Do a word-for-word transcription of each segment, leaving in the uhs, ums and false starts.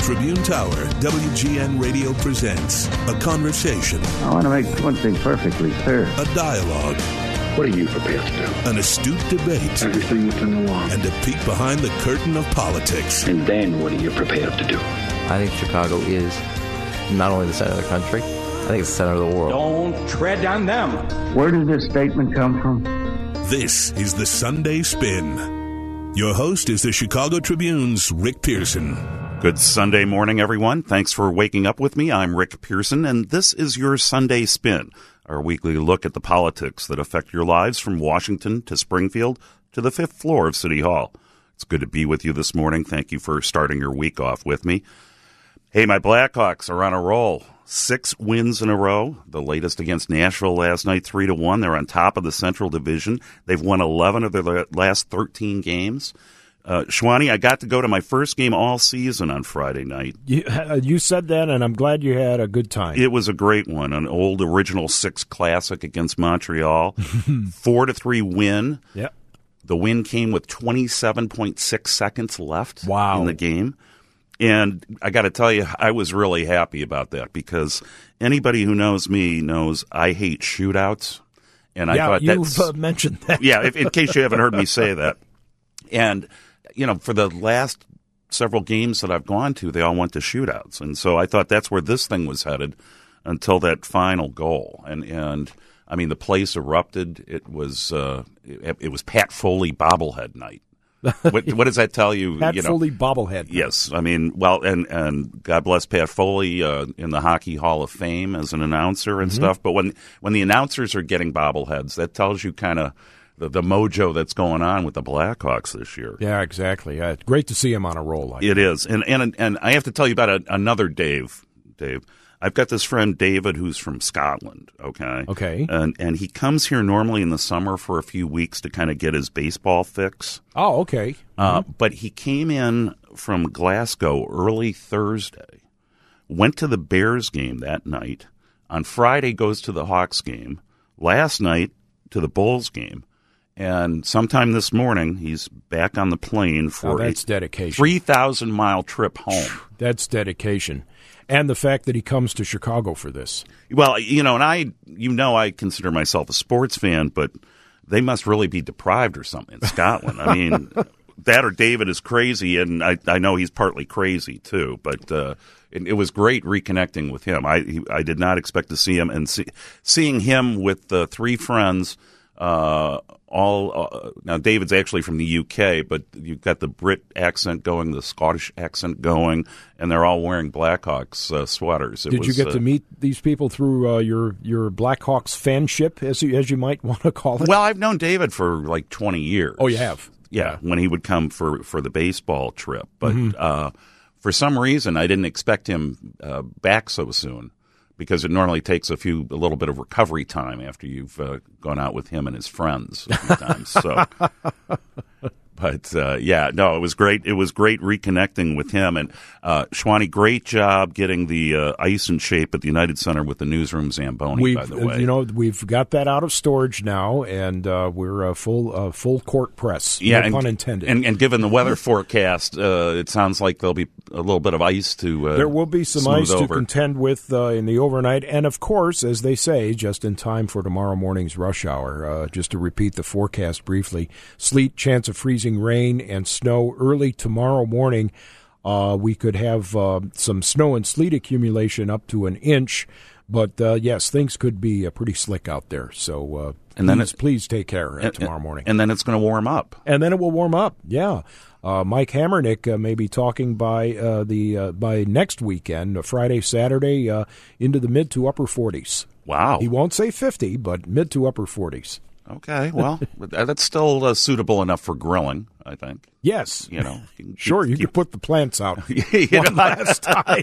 Tribune Tower, W G N Radio presents a conversation. I want to make one thing perfectly clear. A dialogue. What are you prepared to do? An astute debate. Everything within the law. And a peek behind the curtain of politics. And then what are you prepared to do? I think Chicago is not only the center of the country, I think it's the center of the world. Don't tread on them. Where did this statement come from? This is the Sunday Spin. Your host is the Chicago Tribune's Rick Pearson. Good Sunday morning, everyone. Thanks for waking up with me. I'm Rick Pearson, and this is your Sunday Spin, our weekly look at the politics that affect your lives from Washington to Springfield to the fifth floor of City Hall. It's good to be with you this morning. Thank you for starting your week off with me. Hey, my Blackhawks are on a roll. Six wins in a row. The latest against Nashville last night, three to one. They're on top of the Central Division. They've won eleven of their last thirteen games. Uh, Schwani, I got to go to my first game all season on Friday night. You, uh, you said that, and I'm glad you had a good time. It was a great one, an old original six classic against Montreal. Four to three win. Yep. The win came with twenty-seven point six seconds left wow. in the game. And I got to tell you, I was really happy about that because anybody who knows me knows I hate shootouts. And I yeah, thought you've that's, uh, mentioned that. yeah, if, in case you haven't heard me say that. And, you know, for the last several games that I've gone to, they all went to shootouts. And so I thought that's where this thing was headed until that final goal. And, and I mean, the place erupted. It was uh, it, it was Pat Foley bobblehead night. What, what does that tell you? Pat you know, Foley bobblehead. Yes. I mean, well, and, and God bless Pat Foley uh, in the Hockey Hall of Fame as an announcer and mm-hmm. stuff. But when, when the announcers are getting bobbleheads, that tells you kind of the, the mojo that's going on with the Blackhawks this year. Yeah, exactly. Uh, great to see him on a roll like It that. is. And, and, and I have to tell you about a, another Dave, Dave. I've got this friend, David, who's from Scotland, okay? Okay. And and he comes here normally in the summer for a few weeks to kind of get his baseball fix. Oh, okay. Uh, mm-hmm. But he came in from Glasgow early Thursday, went to the Bears game that night. On Friday, goes to the Hawks game. Last night, to the Bulls game. And sometime this morning, he's back on the plane for oh, that's a dedication. three thousand mile trip home. That's dedication. And the fact that he comes to Chicago for this. Well, you know, and I, you know, I consider myself a sports fan, but they must really be deprived or something in Scotland. I mean, that or David is crazy, and I, I know he's partly crazy too. But uh, it, it was great reconnecting with him. I, he, I did not expect to see him, and see, seeing him with uh, three friends. Uh, all uh, now, David's actually from the U K, but you've got the Brit accent going, the Scottish accent going, and they're all wearing Blackhawks uh, sweaters. It Did was, you get uh, to meet these people through uh, your your Blackhawks fanship, as you, as you might want to call it? Well, I've known David for like twenty years. Oh, you have? Yeah, when he would come for, for the baseball trip. But mm-hmm. uh, for some reason, I didn't expect him uh, back so soon. Because it normally takes a few, a little bit of recovery time after you've uh, gone out with him and his friends sometimes. So, but uh, yeah, no, it was great. It was great reconnecting with him. And uh, Schwani, great job getting the uh, ice in shape at the United Center with the newsroom Zamboni. We've, by the way, you know, we've got that out of storage now, and uh, we're a full uh, full court press. Yeah, no and, pun intended. And, and given the weather forecast, uh, it sounds like there'll be a little bit of ice to. Uh, there will be some ice over. to contend with uh, in the overnight, and of course, as they say, just in time for tomorrow morning's rush hour. Uh, just to repeat the forecast briefly: sleet, chance of freezing rain, and snow early tomorrow morning. Uh, we could have uh, some snow and sleet accumulation up to an inch, but uh, yes, things could be uh, pretty slick out there. So uh, and then please, please take care uh, tomorrow morning. And then it's going to warm up. And then it will warm up, yeah. Uh, Mike Hammernick uh, may be talking by uh, the uh, by next weekend, uh, Friday, Saturday, uh, into the mid to upper forties. Wow. He won't say fifty, but mid to upper forties. Okay, well, that's still uh, suitable enough for grilling, I think. Yes. You know, you can sure, keep, you keep, could put the plants out you one know, last time.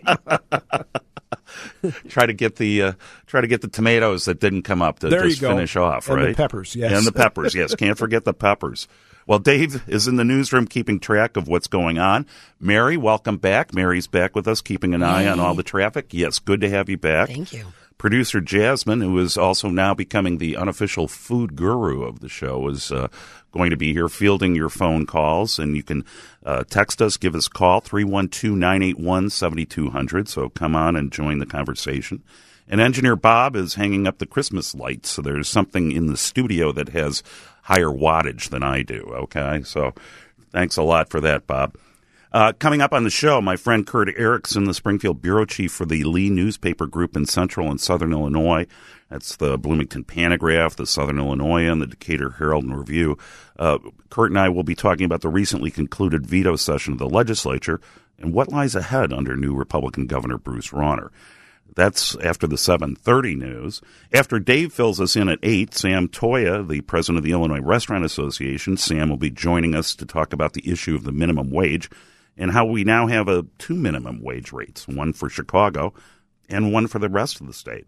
try to get the uh, try to get the tomatoes that didn't come up to there just you go. finish off, and right? And the peppers, yes. And the peppers, yes. Can't forget the peppers. Well, Dave is in the newsroom keeping track of what's going on. Mary, welcome back. Mary's back with us, keeping an eye Yay. on all the traffic. Yes, good to have you back. Thank you. Producer Jasmine, who is also now becoming the unofficial food guru of the show, is uh, going to be here fielding your phone calls. And you can uh, text us, give us a call, three one two, nine eight one, seven two zero zero. So come on and join the conversation. And Engineer Bob is hanging up the Christmas lights, so there's something in the studio that has higher wattage than I do, okay? So thanks a lot for that, Bob. Uh, coming up on the show, my friend Kurt Erickson, the Springfield bureau chief for the Lee newspaper group in central and southern Illinois. That's the Bloomington Panagraph, the Southern Illinoisan, the Decatur Herald and Review. Uh, Kurt and I will be talking about the recently concluded veto session of the legislature and what lies ahead under new Republican Governor Bruce Rauner. That's after the seven thirty news. After Dave fills us in at eight, Sam Toya, the president of the Illinois Restaurant Association, Sam will be joining us to talk about the issue of the minimum wage and how we now have a two minimum wage rates, one for Chicago and one for the rest of the state.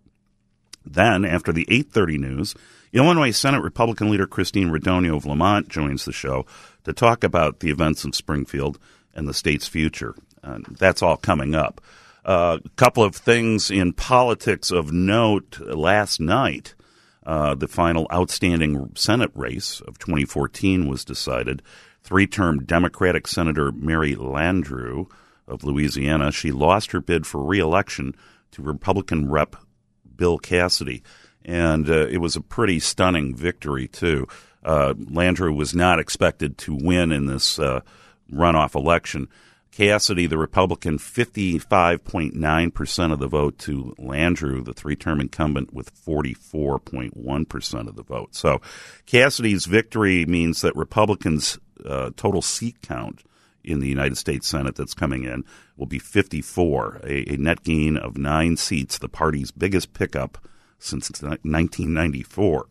Then, after the eight thirty news, Illinois Senate Republican leader Christine Radonio of Lamont joins the show to talk about the events of Springfield and the state's future. Uh, that's all coming up. A uh, couple of things in politics of note last night. Uh, the final outstanding Senate race of twenty fourteen was decided. Three-term Democratic Senator Mary Landrieu of Louisiana, she lost her bid for re-election to Republican Rep Bill Cassidy. And uh, it was a pretty stunning victory, too. Uh, Landrieu was not expected to win in this uh, runoff election. Cassidy, the Republican, fifty-five point nine percent of the vote to Landrieu, the three-term incumbent, with forty-four point one percent of the vote. So Cassidy's victory means that Republicans' uh, total seat count in the United States Senate that's coming in will be fifty-four, a, a net gain of nine seats, the party's biggest pickup since nineteen ninety-four.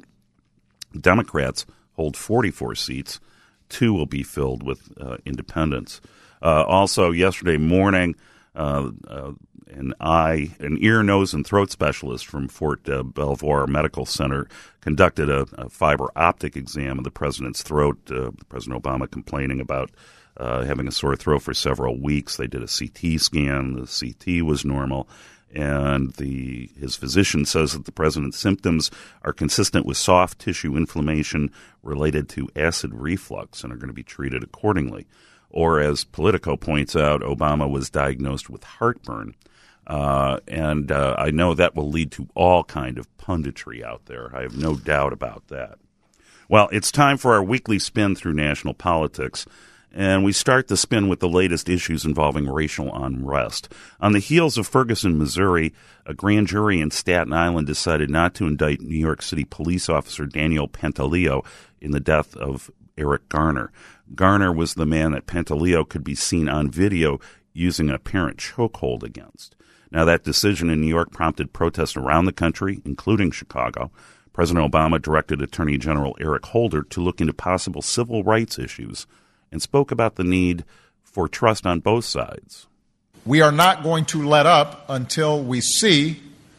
Democrats hold forty-four seats. Two will be filled with uh, independents. Uh, also, yesterday morning, uh, uh, an eye, an ear, nose, and throat specialist from Fort uh, Belvoir Medical Center conducted a, a fiber optic exam of the president's throat. Uh, President Obama complaining about uh, having a sore throat for several weeks. They did a C T scan. The C T was normal. And the his physician says that the president's symptoms are consistent with soft tissue inflammation related to acid reflux and are going to be treated accordingly. Or, as Politico points out, Obama was diagnosed with heartburn. Uh, and uh, I know that will lead to all kind of punditry out there. I have no doubt about that. Well, it's time for our weekly spin through national politics. And we start the spin with the latest issues involving racial unrest. On the heels of Ferguson, Missouri, a grand jury in Staten Island decided not to indict New York City police officer Daniel Pantaleo in the death of Eric Garner. Garner was the man that Pantaleo could be seen on video using an apparent chokehold against. Now, that decision in New York prompted protests around the country, including Chicago. President Obama directed Attorney General Eric Holder to look into possible civil rights issues and spoke about the need for trust on both sides. We are not going to let up until we see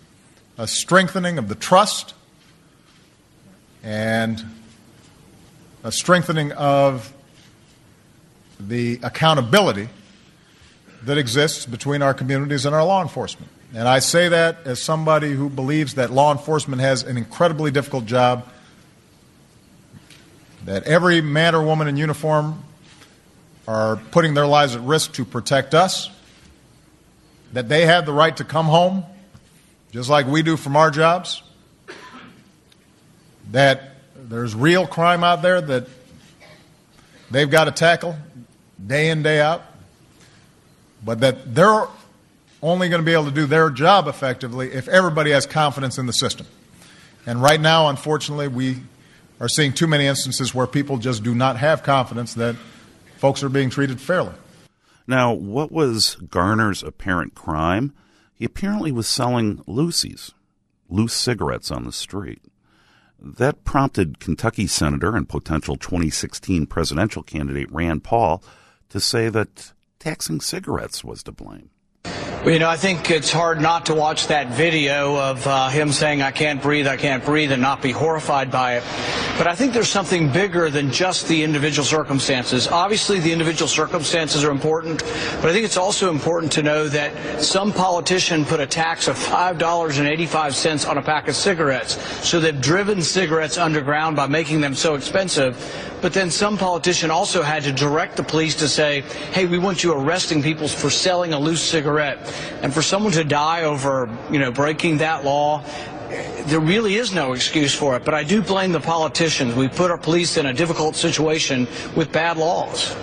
a strengthening of the trust and a strengthening of the accountability that exists between our communities and our law enforcement. And I say that as somebody who believes that law enforcement has an incredibly difficult job, that every man or woman in uniform are putting their lives at risk to protect us, that they have the right to come home just like we do from our jobs, that there's real crime out there that they've got to tackle day in, day out, but that they're only going to be able to do their job effectively if everybody has confidence in the system. And right now, unfortunately, we are seeing too many instances where people just do not have confidence that folks are being treated fairly. Now, what was Garner's apparent crime? He apparently was selling loosies, loose cigarettes on the street. That prompted Kentucky Senator and potential twenty sixteen presidential candidate Rand Paul to say that taxing cigarettes was to blame. Well, you know, I think it's hard not to watch that video of uh, him saying, I can't breathe, I can't breathe, and not be horrified by it. But I think there's something bigger than just the individual circumstances. Obviously, the individual circumstances are important, but I think it's also important to know that some politician put a tax of five dollars and eighty-five cents on a pack of cigarettes. So they've driven cigarettes underground by making them so expensive. But then some politician also had to direct the police to say, hey, we want you arresting people for selling a loose cigarette. And for someone to die over, you know, breaking that law, there really is no excuse for it. But I do blame the politicians. We put our police in a difficult situation with bad laws.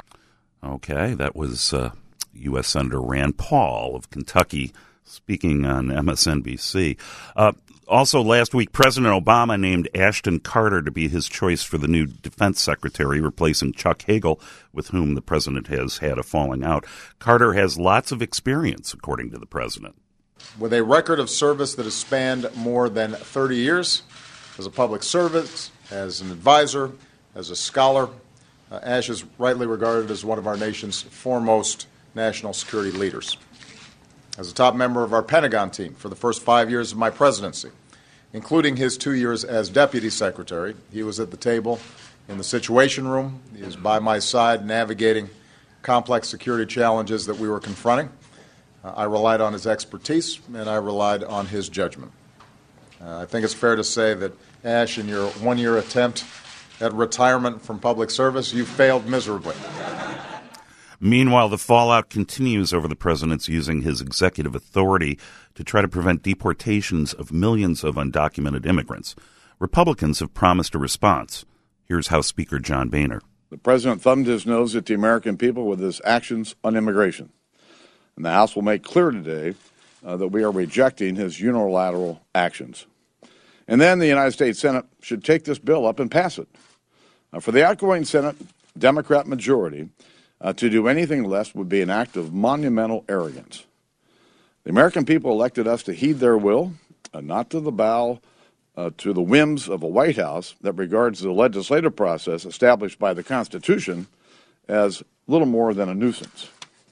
Okay, that was uh, U S Senator Rand Paul of Kentucky speaking on M S N B C. Uh, also, last week, President Obama named Ashton Carter to be his choice for the new defense secretary, replacing Chuck Hagel, with whom the president has had a falling out. Carter has lots of experience, according to the president. With a record of service that has spanned more than thirty years, as a public servant, as an advisor, as a scholar, uh, Ash is rightly regarded as one of our nation's foremost national security leaders. As a top member of our Pentagon team for the first five years of my presidency, including his two years as Deputy Secretary, he was at the table in the Situation Room. He was by my side navigating complex security challenges that we were confronting. Uh, I relied on his expertise, and I relied on his judgment. Uh, I think it's fair to say that, Ash, in your one-year attempt at retirement from public service, you failed miserably. Meanwhile, the fallout continues over the president's using his executive authority to try to prevent deportations of millions of undocumented immigrants. Republicans have promised a response. Here's House Speaker John Boehner. The president thumbed his nose at the American people with his actions on immigration. And the House will make clear today uh, that we are rejecting his unilateral actions. And then the United States Senate should take this bill up and pass it. Uh, for the outgoing Senate Democrat majority, Uh, to do anything less would be an act of monumental arrogance. The American people elected us to heed their will, and not to the bow uh, to the whims of a White House that regards the legislative process established by the Constitution as little more than a nuisance.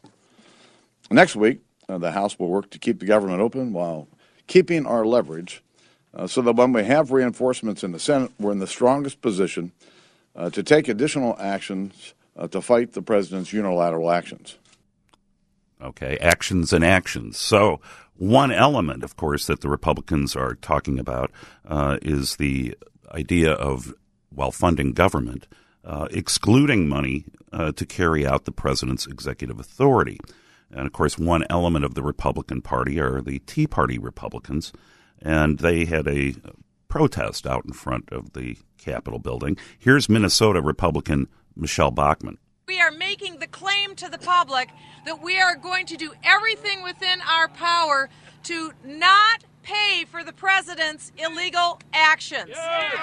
Next week, uh, the House will work to keep the government open while keeping our leverage uh, so that when we have reinforcements in the Senate, we're in the strongest position uh, to take additional actions Uh, to fight the president's unilateral actions. Okay, actions and actions. So one element, of course, that the Republicans are talking about uh, is the idea of, while funding government, uh, excluding money uh, to carry out the president's executive authority. And, of course, one element of the Republican Party are the Tea Party Republicans, and they had a protest out in front of the Capitol building. Here's Minnesota Republican Michelle Bachmann. We are making the claim to the public that we are going to do everything within our power to not pay for the president's illegal actions.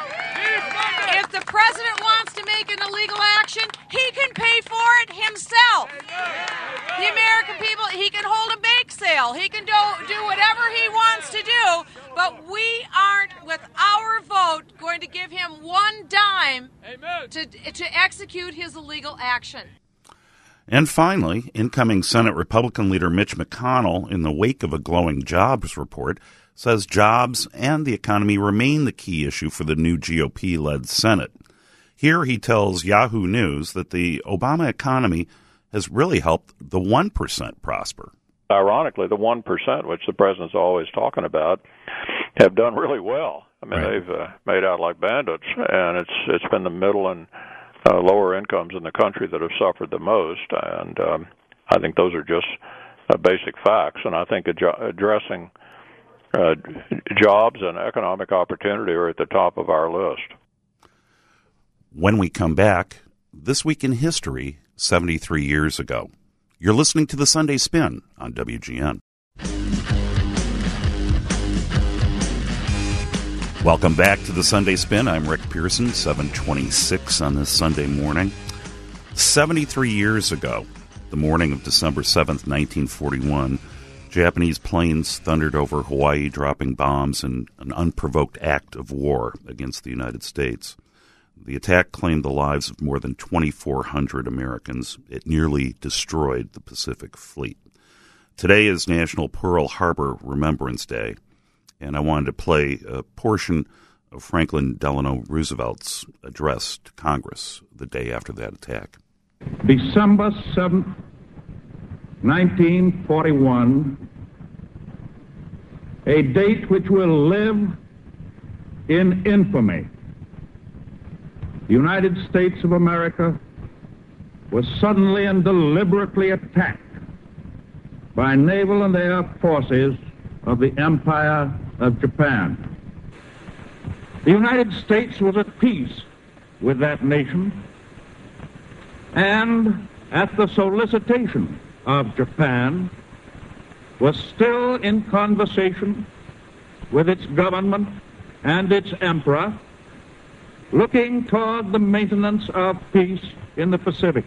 If the president wants to make an illegal action, he can pay for it himself. The American people, he can hold a bake sale. He can do, do whatever he wants to do, but we aren't, with our vote, going to give him one dime to, to execute his illegal action. And finally, incoming Senate Republican leader Mitch McConnell, in the wake of a glowing jobs report, says jobs and the economy remain the key issue for the new G O P-led Senate. Here he tells Yahoo News that the Obama economy has really helped the one percent prosper. Ironically, the one percent, which the president's always talking about, have done really well. I mean, right. they've uh, made out like bandits, and it's it's been the middle and uh, lower incomes in the country that have suffered the most, and um, I think those are just uh, basic facts, and I think ad- addressing uh, jobs and economic opportunity are at the top of our list. When we come back, this week in history, seventy-three years ago. You're listening to the Sunday Spin on W G N. Welcome back to the Sunday Spin. I'm Rick Pearson, seven twenty-six on this Sunday morning. seventy-three years ago, the morning of December seventh, nineteen forty-one, Japanese planes thundered over Hawaii, dropping bombs in an unprovoked act of war against the United States. The attack claimed the lives of more than twenty-four hundred Americans. It nearly destroyed the Pacific Fleet. Today is National Pearl Harbor Remembrance Day, and I wanted to play a portion of Franklin Delano Roosevelt's address to Congress the day after that attack. December seventh, nineteen forty-one, a date which will live in infamy. The United States of America was suddenly and deliberately attacked by naval and air forces of the Empire of Japan. The United States was at peace with that nation, and at the solicitation of Japan, was still in conversation with its government and its emperor, looking toward the maintenance of peace in the Pacific.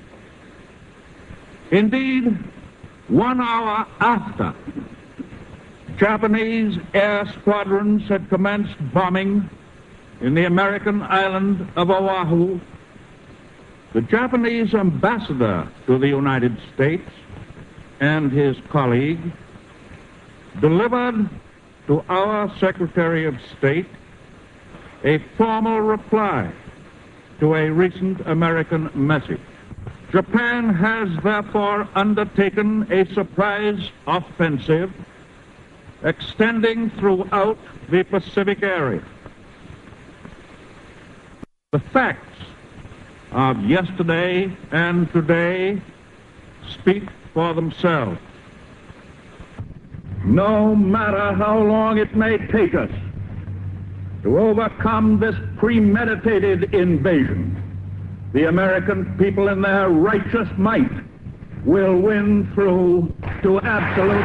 Indeed, one hour after Japanese air squadrons had commenced bombing in the American island of Oahu, the Japanese ambassador to the United States and his colleague delivered to our Secretary of State a formal reply to a recent American message. Japan has therefore undertaken a surprise offensive extending throughout the Pacific area. The facts of yesterday and today speak for themselves. No matter how long it may take us to overcome this premeditated invasion, the American people in their righteous might will win through to absolute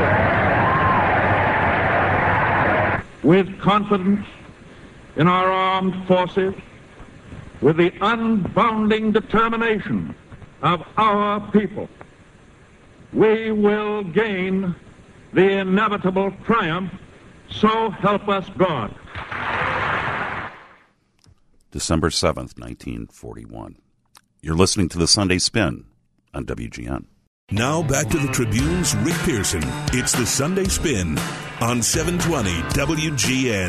victory. With confidence in our armed forces, with the unbounding determination of our people, we will gain the inevitable triumph, so help us God. December seventh, nineteen forty-one. You're listening to the Sunday Spin on W G N. Now back to the Tribune's Rick Pearson. It's the Sunday Spin on seven twenty W G N.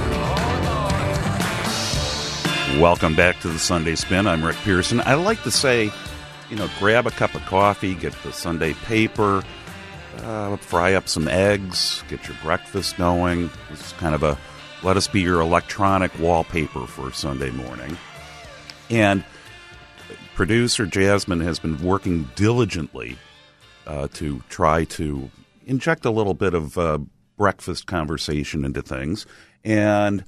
Welcome back to the Sunday Spin. I'm Rick Pearson. I like to say, you know, grab a cup of coffee, get the Sunday paper, uh, fry up some eggs, get your breakfast going. This is kind of a let us be your electronic wallpaper for Sunday morning. And producer Jasmine has been working diligently uh, to try to inject a little bit of uh, breakfast conversation into things. And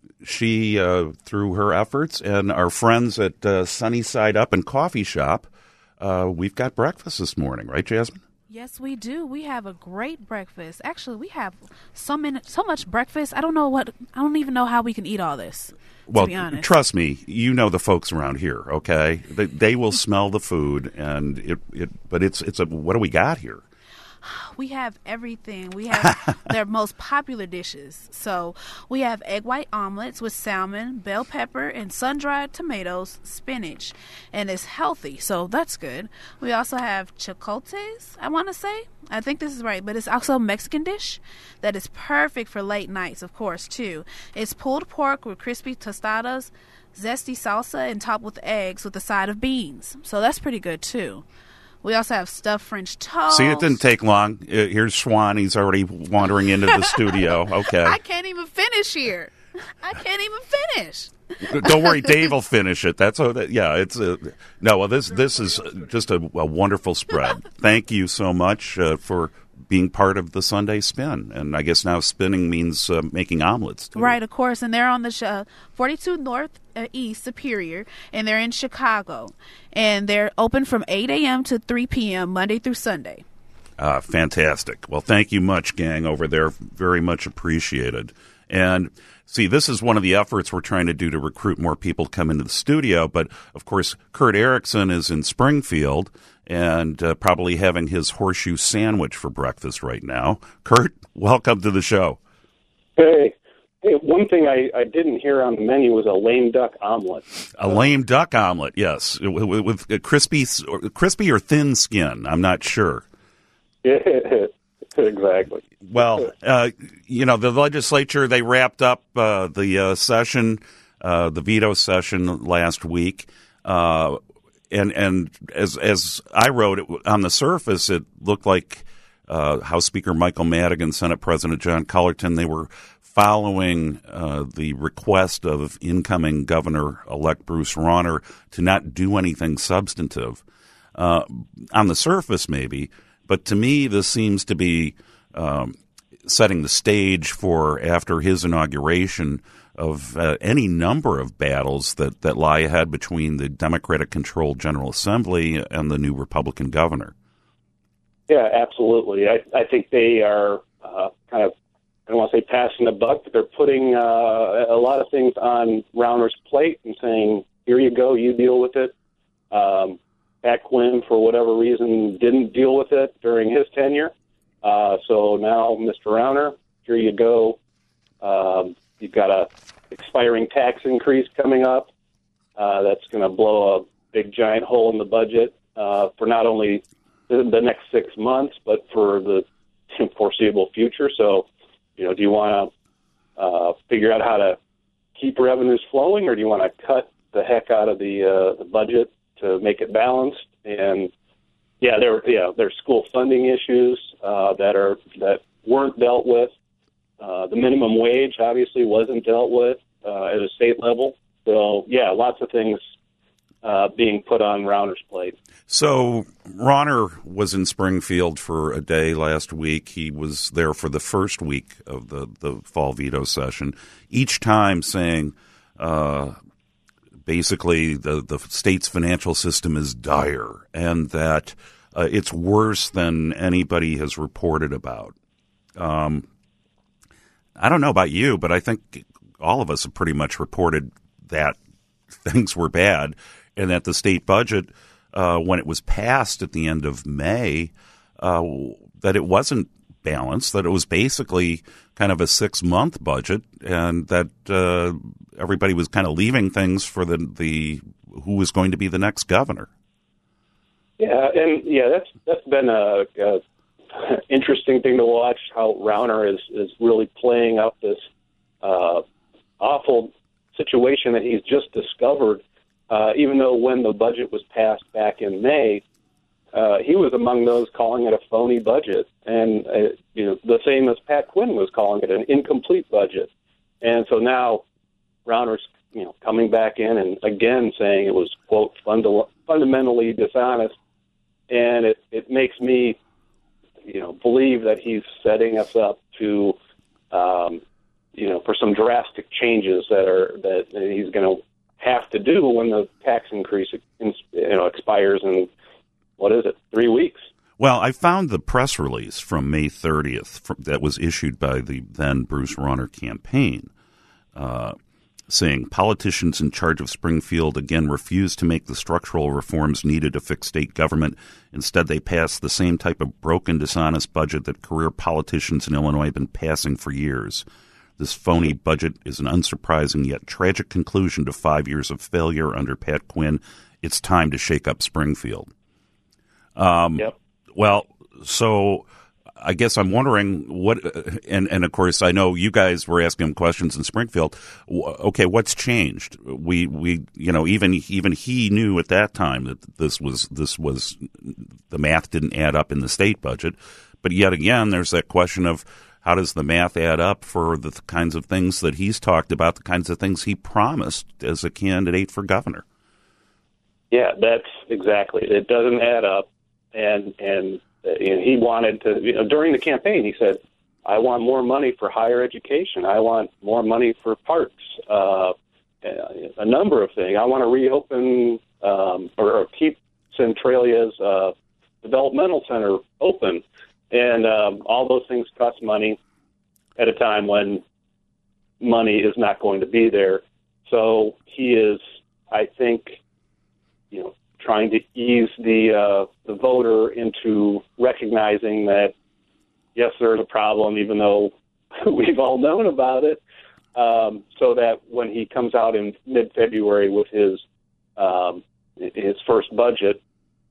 she, uh, through her efforts and our friends at uh, Sunny Side Up and Coffee Shop, uh, we've got breakfast this morning, right, Jasmine? Yes, we do. We have a great breakfast. Actually, we have so many, so much breakfast. I don't know what. I don't even know how we can eat all this. To well, be honest. Trust me. You know the folks around here. Okay, they, they will smell the food, and it. it but it's it's a. What do we got here? We have everything. We have their most popular dishes. So we have egg white omelets with salmon, bell pepper, and sun-dried tomatoes, spinach. And it's healthy, so that's good. We also have chicotes, I want to say. I think this is right, but it's also a Mexican dish that is perfect for late nights, of course, too. It's pulled pork with crispy tostadas, zesty salsa, and topped with eggs with a side of beans. So that's pretty good, too. We also have stuffed French toast. See, it didn't take long. Here's Schwan. He's already wandering into the studio. Okay. I can't even finish here. I can't even finish. Don't worry, Dave will finish it. That's oh, that, yeah. It's a, no. Well, this this is just a, a wonderful spread. Thank you so much uh, for being part of the Sunday Spin. And I guess now spinning means uh, making omelets, too. Right, of course. And they're on the sh- uh, forty-two North uh, East Superior, and they're in Chicago. And they're open from eight a.m. to three p.m. Monday through Sunday. Uh, fantastic. Well, thank you much, gang, over there. Very much appreciated. And see, this is one of the efforts we're trying to do to recruit more people to come into the studio. But, of course, Kurt Erickson is in Springfield and uh, probably having his horseshoe sandwich for breakfast right now. Kurt, welcome to the show. Hey. Hey, one thing I, I didn't hear on the menu was a lame duck omelet. A lame duck omelet, yes, with, with a crispy, crispy or thin skin. I'm not sure. Exactly. Well, uh, you know, the legislature, they wrapped up uh, the uh, session, uh, the veto session last week. Uh, and and as as I wrote it, on the surface, it looked like uh, House Speaker Michael Madigan, Senate President John Cullerton, they were following uh, the request of incoming Governor-elect Bruce Rauner to not do anything substantive. Uh, on the surface, maybe, but to me, this seems to be um, setting the stage for, after his inauguration, of uh, any number of battles that, that lie ahead between the Democratic-controlled General Assembly and the new Republican governor. Yeah, absolutely. I, I think they are uh, kind of, I don't want to say passing the buck, but they're putting uh, a lot of things on Rauner's plate and saying, here you go, you deal with it. Um, Pat Quinn, for whatever reason, didn't deal with it during his tenure. Uh, so now, Mister Rauner, here you go. Um, you've got a expiring tax increase coming up uh, that's going to blow a big, giant hole in the budget uh, for not only the, the next six months, but for the foreseeable future. So, you know, do you want to uh, figure out how to keep revenues flowing, or do you want to cut the heck out of the uh, the budget to make it balanced? And yeah, there yeah there's school funding issues uh, that are that weren't dealt with. Uh, the minimum wage obviously wasn't dealt with uh, at a state level. So yeah, lots of things uh, being put on Rauner's plate. So Rauner was in Springfield for a day last week. He was there for the first week of the, the fall veto session, each time saying uh, basically the, the state's financial system is dire and that uh, it's worse than anybody has reported about. Um, I don't know about you, but I think all of us have pretty much reported that things were bad and that the state budget, uh, when it was passed at the end of May, uh, that it wasn't balanced, that it was basically kind of a six-month budget, and that uh, everybody was kind of leaving things for the, the who was going to be the next governor. Yeah, and yeah, that's that's been a, a interesting thing to watch, how Rauner is, is really playing up this uh, awful situation that he's just discovered. Uh, even though when the budget was passed back in May, uh, he was among those calling it a phony budget, and uh, you know, the same as Pat Quinn was calling it an incomplete budget. And so now Rauner's you know coming back in and again saying it was, quote, funda- fundamentally dishonest, and it, it makes me you know believe that he's setting us up to um, you know for some drastic changes that are that he's going to have to do when the tax increase you know expires in, what is it, three weeks. Well, I found the press release from May thirtieth from, that was issued by the then Bruce Rauner campaign, uh, saying politicians in charge of Springfield again refused to make the structural reforms needed to fix state government. Instead, they passed the same type of broken, dishonest budget that career politicians in Illinois have been passing for years. This phony budget is an unsurprising yet tragic conclusion to five years of failure under Pat Quinn. It's time to shake up Springfield. Um, yep. Well, so I guess I'm wondering what, and, and of course I know you guys were asking him questions in Springfield. Okay, what's changed? We, we, you know, even even he knew at that time that this was this was the math didn't add up in the state budget, but yet again, there's that question of how does the math add up for the kinds of things that he's talked about, the kinds of things he promised as a candidate for governor? Yeah, that's exactly it. It doesn't add up. And and, and he wanted to, you know, during the campaign, he said, I want more money for higher education. I want more money for parks, uh, a number of things. I want to reopen um, or, or keep Centralia's uh, developmental center open. And um, all those things cost money at a time when money is not going to be there. So he is, I think, you know, trying to ease the uh, the voter into recognizing that, yes, there's a problem, even though we've all known about it, um, so that when he comes out in mid-February with his um, his first budget,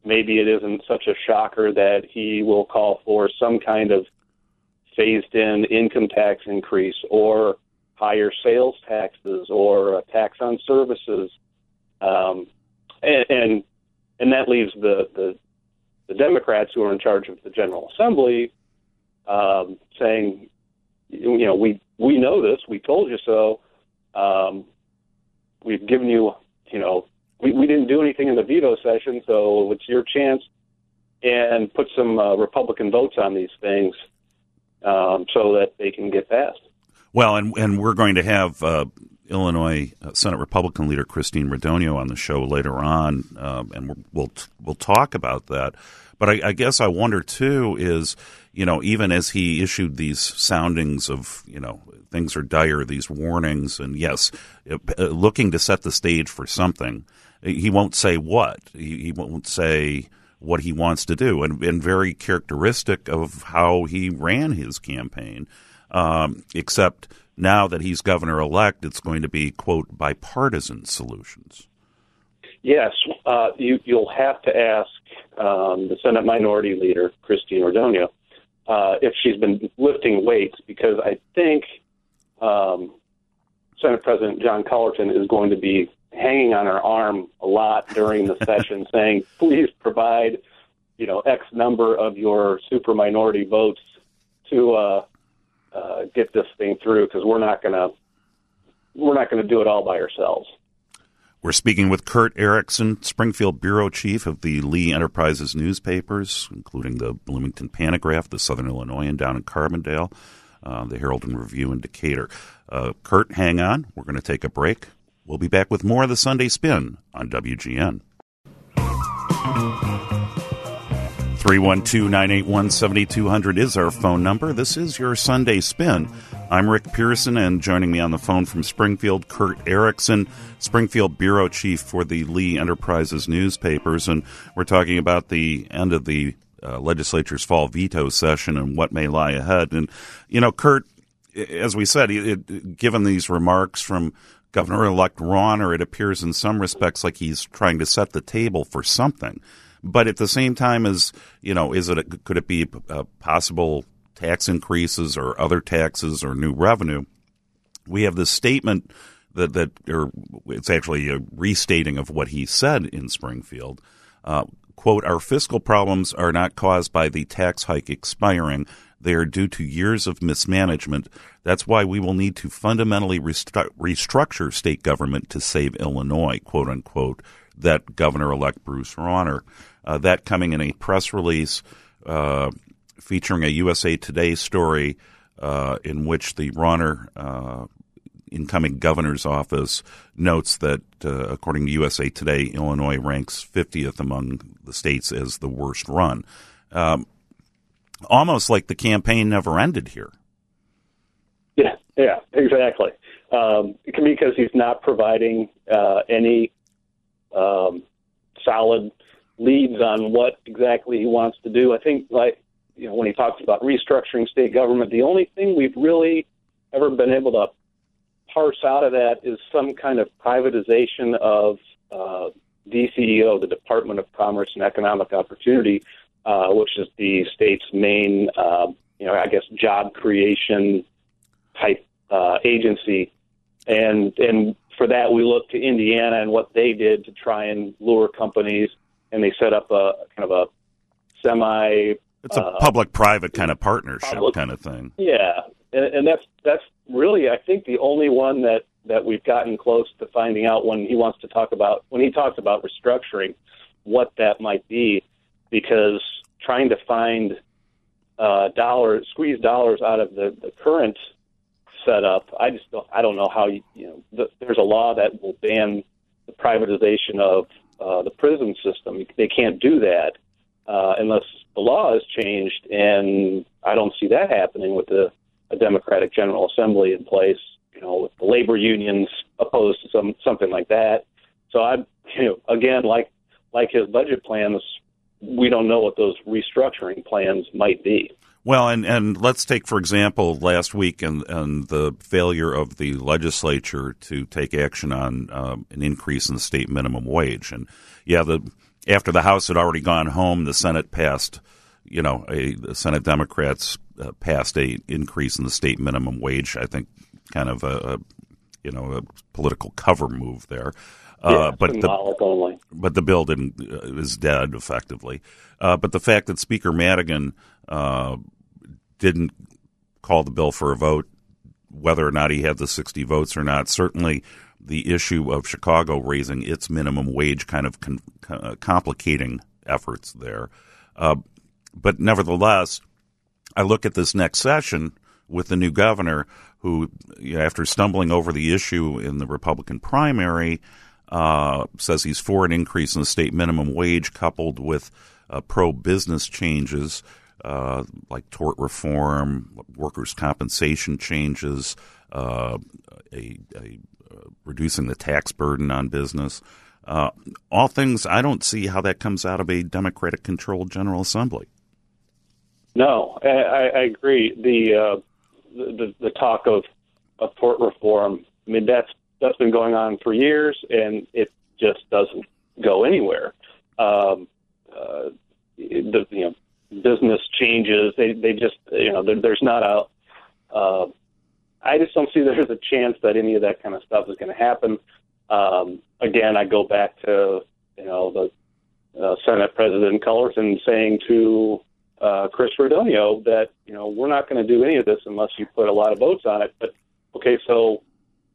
maybe it isn't such a shocker that he will call for some kind of phased-in income tax increase or higher sales taxes or a tax on services. Um, and, and and that leaves the, the, the Democrats who are in charge of the General Assembly um, saying, you know, we, we know this, we told you so, um, we've given you, you know, we, we didn't do anything in the veto session, so it's your chance, and put some uh, Republican votes on these things um, so that they can get passed. Well, and and we're going to have uh, Illinois Senate Republican leader Christine Radonio on the show later on, um, and we'll we'll talk about that. But I, I guess I wonder too is, you know, even as he issued these soundings of, you know, things are dire, these warnings, and yes, looking to set the stage for something, he won't say what. He, he won't say what he wants to do, and, and very characteristic of how he ran his campaign. Um, except now that he's governor-elect, it's going to be, quote, bipartisan solutions. Yes, uh, you, you'll have to ask um, the Senate Minority Leader, Christine Radonio, uh, if she's been lifting weights, because I think um, Senate President John Cullerton is going to be hanging on her arm a lot during the session, saying, please provide, you know, X number of your super minority votes to uh, uh, get this thing through, because we're not going to we're not going to do it all by ourselves. We're speaking with Kurt Erickson, Springfield bureau chief of the Lee Enterprises newspapers, including the Bloomington Panagraph, the Southern Illinoisan down in Carbondale, uh, the Herald and Review in Decatur. Uh, Kurt, hang on. We're going to take a break. We'll be back with more of the Sunday Spin on W G N. three one two, nine eight one, seven two zero zero is our phone number. This is your Sunday Spin. I'm Rick Pearson, and joining me on the phone from Springfield, Kurt Erickson, Springfield bureau chief for the Lee Enterprises newspapers. And we're talking about the end of the uh, legislature's fall veto session and what may lie ahead. And, you know, Kurt, as we said, it, it, given these remarks from Governor-elect Rauner, it appears in some respects like he's trying to set the table for something. But at the same time, is you know, is it a, could it be a possible tax increases or other taxes or new revenue? We have this statement that that or it's actually a restating of what he said in Springfield. Uh, quote: "Our fiscal problems are not caused by the tax hike expiring. They are due to years of mismanagement. That's why we will need to fundamentally restru- restructure state government to save Illinois," quote unquote. That Governor-elect Bruce Rauner. Uh, that coming in a press release uh, featuring a U S A Today story uh, in which the Rauner uh, incoming governor's office notes that, uh, according to U S A Today, Illinois ranks fiftieth among the states as the worst run. Um, almost like the campaign never ended here. Yeah, yeah, exactly. Um, because he's not providing uh, any um, solid leads on what exactly he wants to do. I think, like, you know, when he talks about restructuring state government, the only thing we've really ever been able to parse out of that is some kind of privatization of uh, D C E O, the Department of Commerce and Economic Opportunity, uh, which is the state's main, uh, you know, I guess, job creation type uh, agency. And and for that, we look to Indiana and what they did to try and lure companies. And they set up a kind of a semi. It's a uh, public-private kind of partnership public, kind of thing. Yeah, and, and that's that's really, I think, the only one that, that we've gotten close to finding out when he wants to talk about when he talks about restructuring, what that might be, because trying to find uh, dollars, squeeze dollars out of the, the current setup, I just don't, I don't know how you you know the, there's a law that will ban the privatization of Uh, the prison system. They can't do that uh, unless the law is changed, and I don't see that happening with the, a Democratic General Assembly in place. You know, with the labor unions opposed to some something like that. So I, you know, again, like like his budget plans, we don't know what those restructuring plans might be. Well, and, and let's take, for example, last week and, and the failure of the legislature to take action on um, an increase in the state minimum wage. And, yeah, the after the House had already gone home, the Senate passed, you know, a, the Senate Democrats uh, passed a increase in the state minimum wage, I think kind of a, a you know, a political cover move there. Uh, yeah, but the, only. but the bill didn't, uh, is dead, effectively. Uh, but the fact that Speaker Madigan uh, didn't call the bill for a vote, whether or not he had the sixty votes or not, certainly the issue of Chicago raising its minimum wage kind of con- uh, complicating efforts there. Uh, but nevertheless, I look at this next session with the new governor who, you know, after stumbling over the issue in the Republican primary, Uh, says he's for an increase in the state minimum wage coupled with uh, pro-business changes uh, like tort reform, workers' compensation changes, uh, a, a uh, reducing the tax burden on business. Uh, all things, I don't see how that comes out of a Democratic-controlled General Assembly. No, I, I agree. The, uh, the the talk of, of tort reform, I mean, that's That's been going on for years, and it just doesn't go anywhere. Um, uh, the you know, business changes. They they just you know there, there's not a. Uh, I just don't see there's a chance that any of that kind of stuff is going to happen. Um, again, I go back to you know the uh, Senate President Cullerton saying to uh, Chris Rodonio that you know we're not going to do any of this unless you put a lot of votes on it. But okay, so.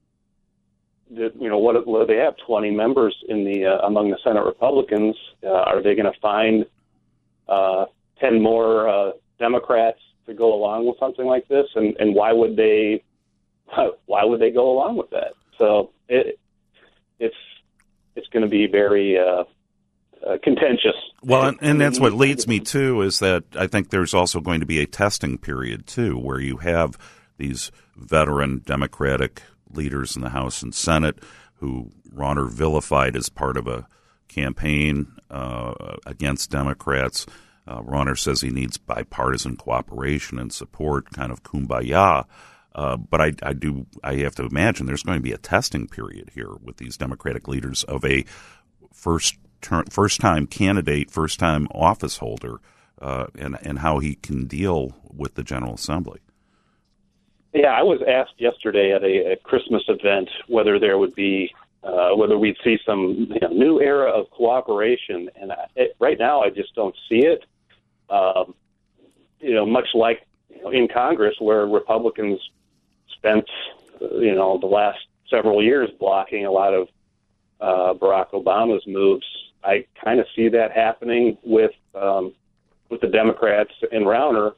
You know, what, what do they have? twenty members in the uh, among the Senate Republicans. Uh, are they going to find uh, ten more uh, Democrats to go along with something like this? And, and why would they? Why would they go along with that? So it, it's it's going to be very uh, uh, contentious. Well, and, and that's what leads me to is that I think there's also going to be a testing period too, where you have these veteran Democratic leaders in the House and Senate who Rauner vilified as part of a campaign uh, against Democrats. Uh, Rauner says he needs bipartisan cooperation and support, kind of kumbaya. Uh, but I, I do, I have to imagine there's going to be a testing period here with these Democratic leaders of a first term, first time candidate, first time office holder, uh, and and how he can deal with the General Assembly. Yeah, I was asked yesterday at a, a Christmas event whether there would be, uh, whether we'd see some you know, new era of cooperation, and I, it, right now I just don't see it. Um, you know, much like you know, in Congress where Republicans spent, uh, you know, the last several years blocking a lot of uh, Barack Obama's moves. I kind of see that happening with um, with the Democrats and Rauner,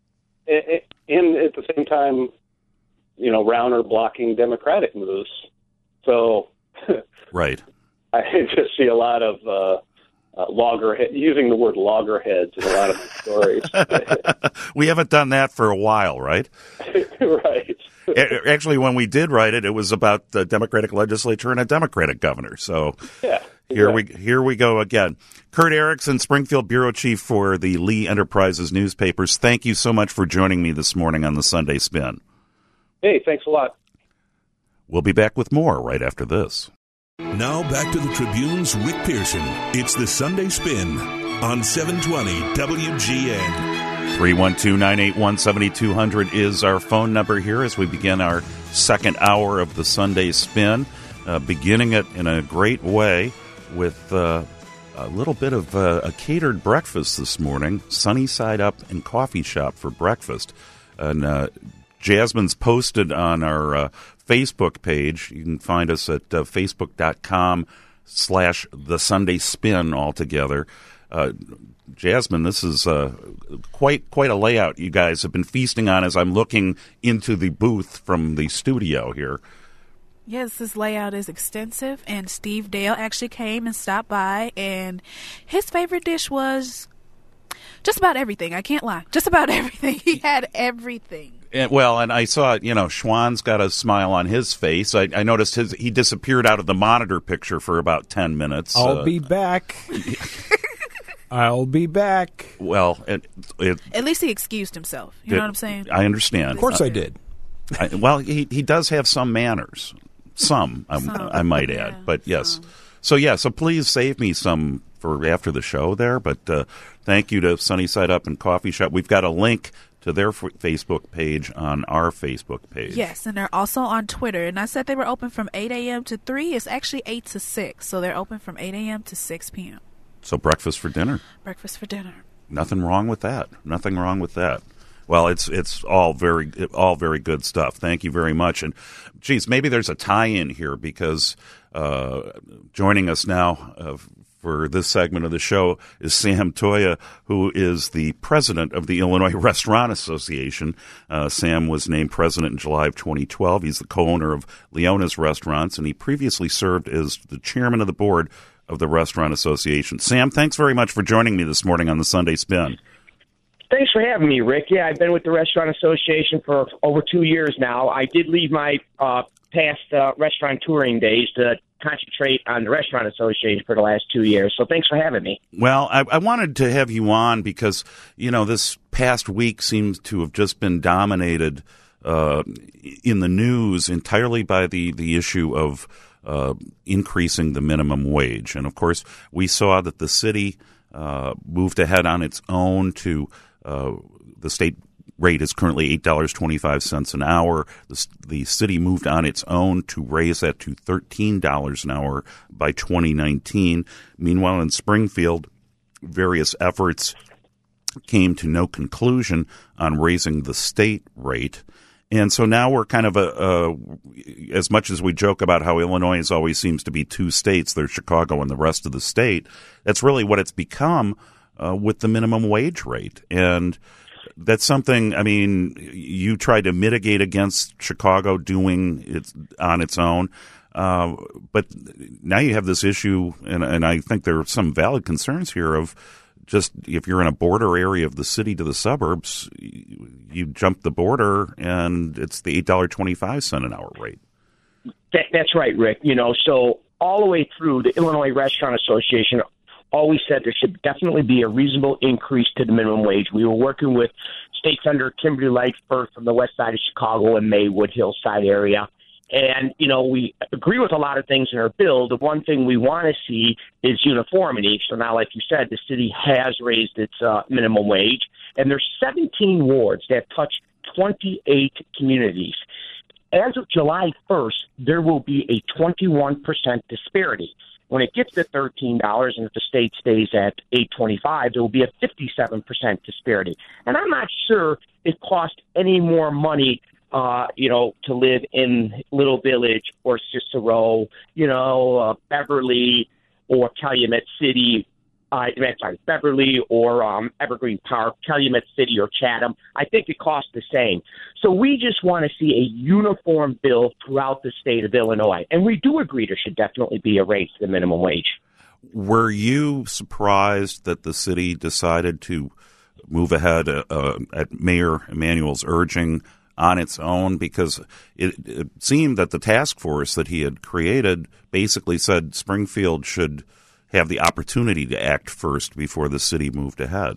and at the same time, you know, Rauner blocking Democratic moves. So, right. I just see a lot of uh, uh, loggerhead, using the word loggerheads in a lot of my stories. We haven't done that for a while, right? Right. Actually, when we did write it, it was about the Democratic legislature and a Democratic governor. So yeah, here exactly. we here we go again. Kurt Erickson, Springfield bureau chief for the Lee Enterprises newspapers. Thank you so much for joining me this morning on the Sunday Spin. Hey, thanks a lot. We'll be back with more right after this. Now back to the Tribune's Rick Pearson. It's the Sunday Spin on seven twenty W G N. three one two, nine eight one, seven two zero zero is our phone number here as we begin our second hour of the Sunday Spin, uh, beginning it in a great way with uh, a little bit of uh, a catered breakfast this morning, Sunny Side Up and Coffee Shop for breakfast. And uh, Jasmine's posted on our uh, Facebook page. You can find us at uh, facebook.com slash the Sunday Spin altogether. Uh, Jasmine, this is uh, quite quite a layout you guys have been feasting on as I'm looking into the booth from the studio here. Yes, this layout is extensive, and Steve Dale actually came and stopped by, and his favorite dish was just about everything. I can't lie. Just about everything. He had everything. And, well, and I saw, you know, Schwann's got a smile on his face. I, I noticed his he disappeared out of the monitor picture for about ten minutes. I'll uh, be back. I'll be back. Well, it, it, at least he excused himself. You it, know what I'm saying? I understand. Of course, uh, I did. I, well, he he does have some manners, some, some. I, I might add. Yeah, but yes, some. so yeah. So please save me some for after the show there. But uh, thank you to Sunnyside Up and Coffee Shop. We've got a link to their f- Facebook page on our Facebook page. Yes, and they're also on Twitter. And I said they were open from eight a.m. to three. It's actually eight to six. So they're open from eight a.m. to six p.m. So breakfast for dinner. Breakfast for dinner. Nothing wrong with that. Nothing wrong with that. Well, it's it's all very all very good stuff. Thank you very much. And, geez, maybe there's a tie-in here because uh, joining us now uh, for this segment of the show is Sam Toia, who is the president of the Illinois Restaurant Association. Uh, Sam was named president in July of twenty twelve. He's the co-owner of Leona's Restaurants, and he previously served as the chairman of the board of the Restaurant Association. Sam, thanks very much for joining me this morning on the Sunday Spin. Thanks for having me, Rick. Yeah, I've been with the Restaurant Association for over two years now. I did leave my uh, past uh, restaurant touring days to concentrate on the Restaurant Association for the last two years. So thanks for having me. Well, I, I wanted to have you on because, you know, this past week seems to have just been dominated uh, in the news entirely by the, the issue of uh, increasing the minimum wage. And, of course, we saw that the city uh, moved ahead on its own to uh, the state rate is currently eight dollars and twenty-five cents an hour. The, the city moved on its own to raise that to thirteen dollars an hour by twenty nineteen. Meanwhile, in Springfield, various efforts came to no conclusion on raising the state rate. And so now we're kind of a, a as much as we joke about how Illinois always seems to be two states, there's Chicago and the rest of the state, that's really what it's become uh, with the minimum wage rate. And that's something, I mean, you tried to mitigate against Chicago doing it on its own. Uh, but now you have this issue, and, and I think there are some valid concerns here of just if you're in a border area of the city to the suburbs, you jump the border and it's the eight dollars and twenty-five cents an hour rate. That, that's right, Rick. You know, so all the way through, the Illinois Restaurant Association always said there should definitely be a reasonable increase to the minimum wage. We were working with State Senator Kimberly Lightfoot from the west side of Chicago and Maywood Hillside area. And, you know, we agree with a lot of things in our bill. The one thing we want to see is uniformity. So now, like you said, the city has raised its uh, minimum wage. And there's seventeen wards that touch twenty-eight communities. As of July first, there will be a twenty-one percent disparity. When it gets to thirteen dollars and if the state stays at eight twenty-five, there will be a fifty-seven percent disparity. And I'm not sure it costs any more money, uh, you know, to live in Little Village or Cicero, you know, uh, Beverly or Calumet City. Uh, sorry, Beverly or um, Evergreen Park, Calumet City or Chatham. I think it costs the same. So we just want to see a uniform bill throughout the state of Illinois. And we do agree there should definitely be a raise to the minimum wage. Were you surprised that the city decided to move ahead uh, at Mayor Emanuel's urging on its own? Because it, it seemed that the task force that he had created basically said Springfield should have the opportunity to act first before the city moved ahead.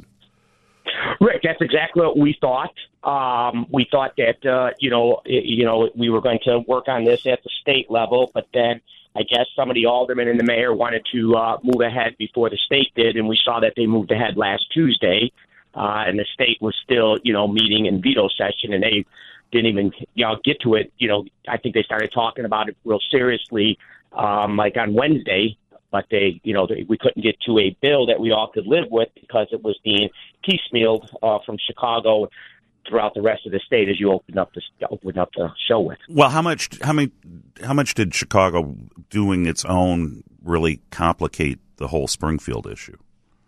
Rick, that's exactly what we thought. Um, we thought that, uh, you know, you know, we were going to work on this at the state level, but then I guess some of the aldermen and the mayor wanted to uh, move ahead before the state did, and we saw that they moved ahead last Tuesday, uh, and the state was still, you know, meeting in veto session, and they didn't even, you know, get to it. You know, I think they started talking about it real seriously, um, like on Wednesday. But they, you know, they, we couldn't get to a bill that we all could live with because it was being piecemealed uh, from Chicago throughout the rest of the state, as you opened up the opened up the show with. Well, how much, how many, how much did Chicago doing its own really complicate the whole Springfield issue?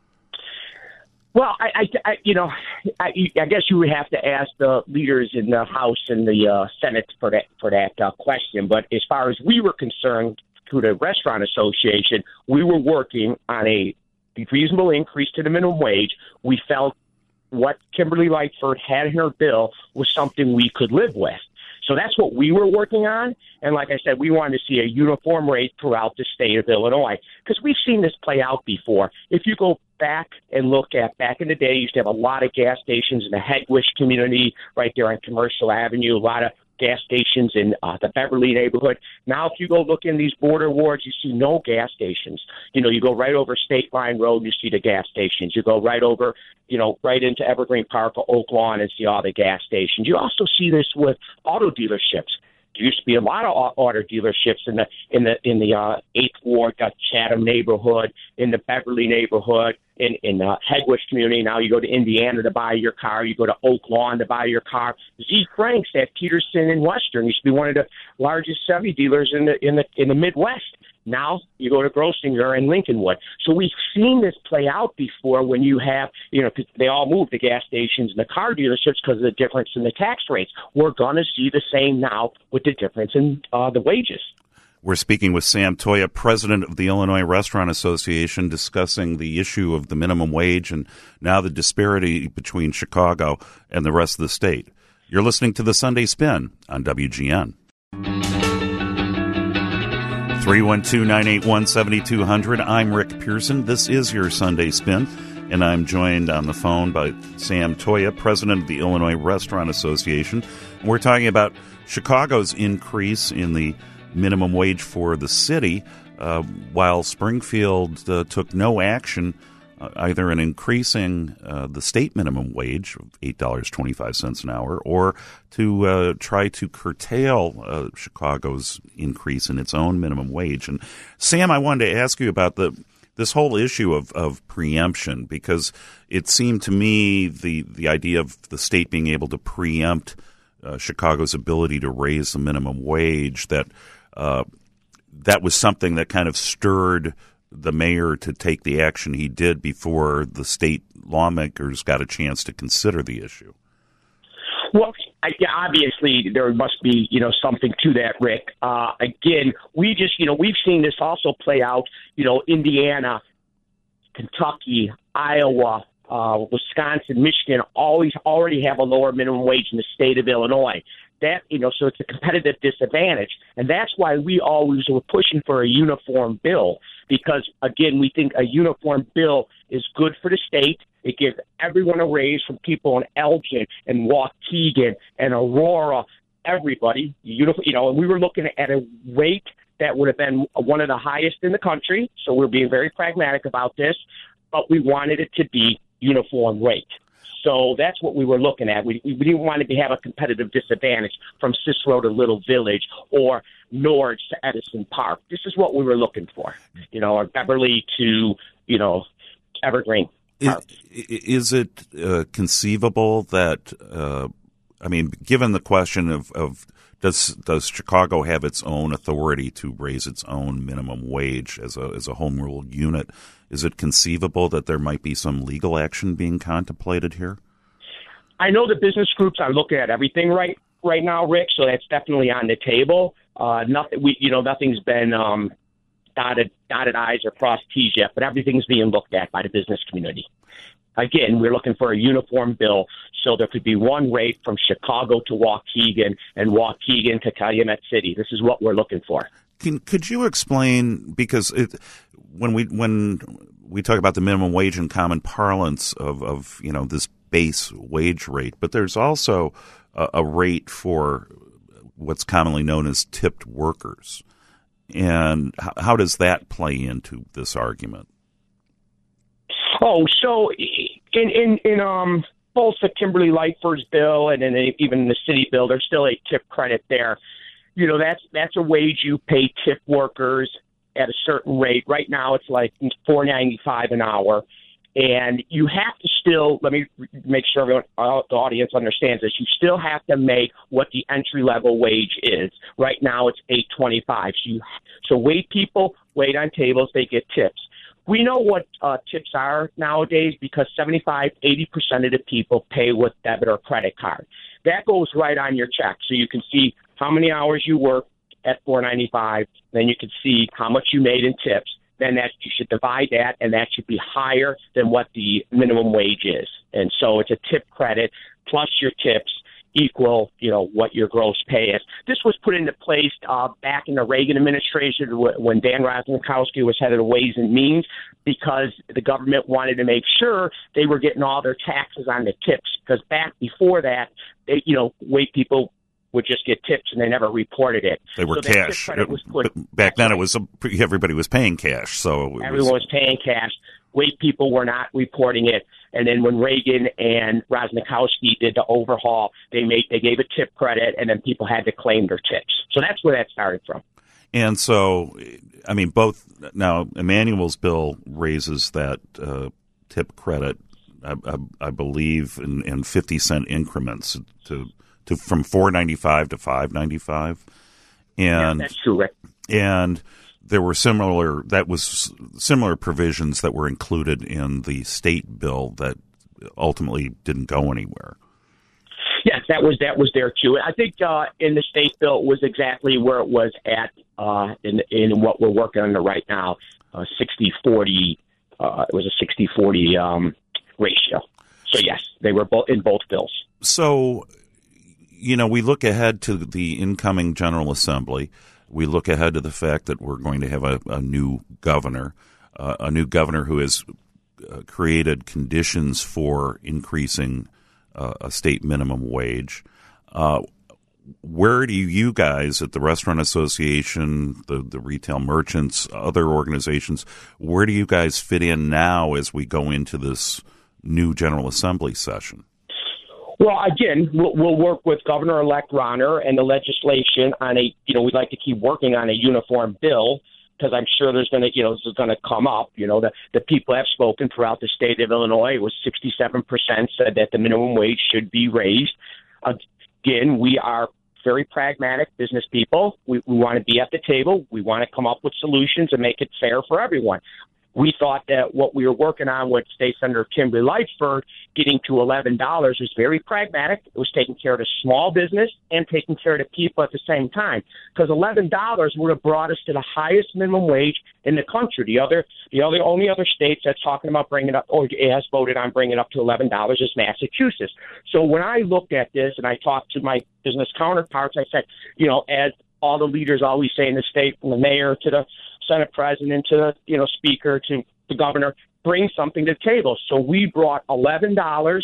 Well, I, I, I you know, I, I guess you would have to ask the leaders in the House and the uh, Senate for that for that uh, question. But as far as we were concerned, through the Restaurant Association, we were working on a reasonable increase to the minimum wage. We felt what Kimberly Lightfoot had in her bill was something we could live with. So that's what we were working on. And like I said, we wanted to see a uniform rate throughout the state of Illinois because we've seen this play out before. If you go back and look at back in the day, you used to have a lot of gas stations in the Hegewisch community right there on Commercial Avenue, a lot of gas stations in uh, the Beverly neighborhood. Now, if you go look in these border wards, you see no gas stations. You know, you go right over State Line Road, you see the gas stations. You go right over, you know, right into Evergreen Park or Oak Lawn and see all the gas stations. You also see this with auto dealerships. There used to be a lot of auto dealerships in the in the in the uh, Eighth Ward, uh, Chatham neighborhood, in the Beverly neighborhood, in in the Hegewisch community. Now you go to Indiana to buy your car. You go to Oak Lawn to buy your car. Z Franks at Peterson and Western used to be one of the largest Chevy dealers in the in the in the Midwest. Now you go to Grossinger and Lincolnwood. So we've seen this play out before when you have, you know, they all moved the gas stations and the car dealerships because of the difference in the tax rates. We're going to see the same now with the difference in uh, the wages. We're speaking with Sam Toia, president of the Illinois Restaurant Association, discussing the issue of the minimum wage and now the disparity between Chicago and the rest of the state. You're listening to the Sunday Spin on W G N. three one two, nine eight one, seven two zero zero. I'm Rick Pearson. This is your Sunday Spin, and I'm joined on the phone by Sam Toia, president of the Illinois Restaurant Association. And we're talking about Chicago's increase in the minimum wage for the city, uh, while Springfield uh, took no action, uh, either in increasing uh, the state minimum wage of eight dollars and twenty-five cents an hour or to uh, try to curtail uh, Chicago's increase in its own minimum wage. And Sam, I wanted to ask you about the this whole issue of, of preemption, because it seemed to me the, the idea of the state being able to preempt uh, Chicago's ability to raise the minimum wage, that uh, that was something that kind of stirred the mayor to take the action he did before the state lawmakers got a chance to consider the issue. Well, I, yeah, obviously there must be, you know, something to that, Rick. Uh, again, we just, you know, we've seen this also play out, you know, Indiana, Kentucky, Iowa, uh, Wisconsin, Michigan, always already have a lower minimum wage in the state of Illinois. That, you know, so it's a competitive disadvantage. And that's why we always were pushing for a uniform bill, because, again, we think a uniform bill is good for the state. It gives everyone a raise, from people in Elgin and Waukegan and Aurora, everybody. You know, and we were looking at a rate that would have been one of the highest in the country. So we're being very pragmatic about this, but we wanted it to be uniform rate. So that's what we were looking at. We, we didn't want to have a competitive disadvantage from Cicero to Little Village or Norge to Edison Park. This is what we were looking for, you know, or Beverly to, you know, Evergreen. Is, is it uh, conceivable that, uh, I mean, given the question of, of does does Chicago have its own authority to raise its own minimum wage as a as a home rule unit, is it conceivable that there might be some legal action being contemplated here? I know the business groups are looking at everything right right now, Rick. So that's definitely on the table. Uh, nothing, we you know, nothing's been um, dotted dotted I's or crossed T's yet, but everything's being looked at by the business community. Again, we're looking for a uniform bill so there could be one rate from Chicago to Waukegan and Waukegan to Calumet City. This is what we're looking for. Can, could you explain, because it, when we when we talk about the minimum wage in common parlance of, of you know this base wage rate, but there's also a, a rate for what's commonly known as tipped workers, and how, how does that play into this argument? Oh, so in in in um both the Kimberly Lightford's bill and then even the city bill, there's still a tip credit there. You know, that's that's a wage you pay tip workers at a certain rate. Right now, it's like four ninety-five an hour, and you have to still. Let me make sure everyone, uh, the audience understands this. You still have to make what the entry level wage is. Right now, it's eight twenty-five. So you, so wait people wait on tables, they get tips. We know what uh, tips are nowadays because seventy-five, eighty percent of the people pay with debit or credit card. That goes right on your check, so you can see how many hours you work at four ninety-five. Then you can see how much you made in tips. Then that you should divide that, and that should be higher than what the minimum wage is. And so it's a tip credit plus your tips. equal, you know, what your gross pay is. This was put into place uh, back in the Reagan administration when Dan Rosnikowski was head of the Ways and Means, because the government wanted to make sure they were getting all their taxes on the tips. Because back before that, they, you know, wait people would just get tips and they never reported it. They were so cash. It was put, back then, it was a, everybody was paying cash, so it everyone was, was paying cash. Wait people were not reporting it. And then when Reagan and Rosnikowski did the overhaul, they made they gave a tip credit, and then people had to claim their tips. So that's where that started from. And so, I mean, both now Emanuel's bill raises that uh, tip credit, I, I, I believe, in, in fifty cent increments to to from four ninety five to five ninety five. And yeah, that's true, Rick. And there were similar that was similar provisions that were included in the state bill that ultimately didn't go anywhere. Yes, that was that was there too. I think uh, in the state bill it was exactly where it was at uh, in in what we're working on right now, uh, sixty forty. Uh, it was a sixty forty um, ratio. So yes, they were both in both bills. So, you know, we look ahead to the incoming General Assembly. We look ahead to the fact that we're going to have a, a new governor, uh, a new governor who has uh, created conditions for increasing uh, a state minimum wage. Uh, where do you guys at the Restaurant Association, the, the retail merchants, other organizations, where do you guys fit in now as we go into this new General Assembly session? Well, again, we'll, we'll work with Governor-elect Rauner and the legislation on a, you know, we'd like to keep working on a uniform bill, because I'm sure there's going to, you know, this is going to come up. You know, the, the people have spoken throughout the state of Illinois. It was sixty-seven percent said that the minimum wage should be raised. Again, we are very pragmatic business people. We, we want to be at the table. We want to come up with solutions and make it fair for everyone. We thought that what we were working on with State Senator Kimberly Lightford, getting to eleven dollars, was very pragmatic. It was taking care of the small business and taking care of the people at the same time. Because eleven dollars would have brought us to the highest minimum wage in the country. The other, the other, only other states that's talking about bringing it up, or has voted on bringing it up to eleven dollars, is Massachusetts. So when I looked at this and I talked to my business counterparts, I said, you know, as all the leaders always say in the state, from the mayor to the Senate president to the, you know, speaker to the governor, bring something to the table. So we brought eleven dollars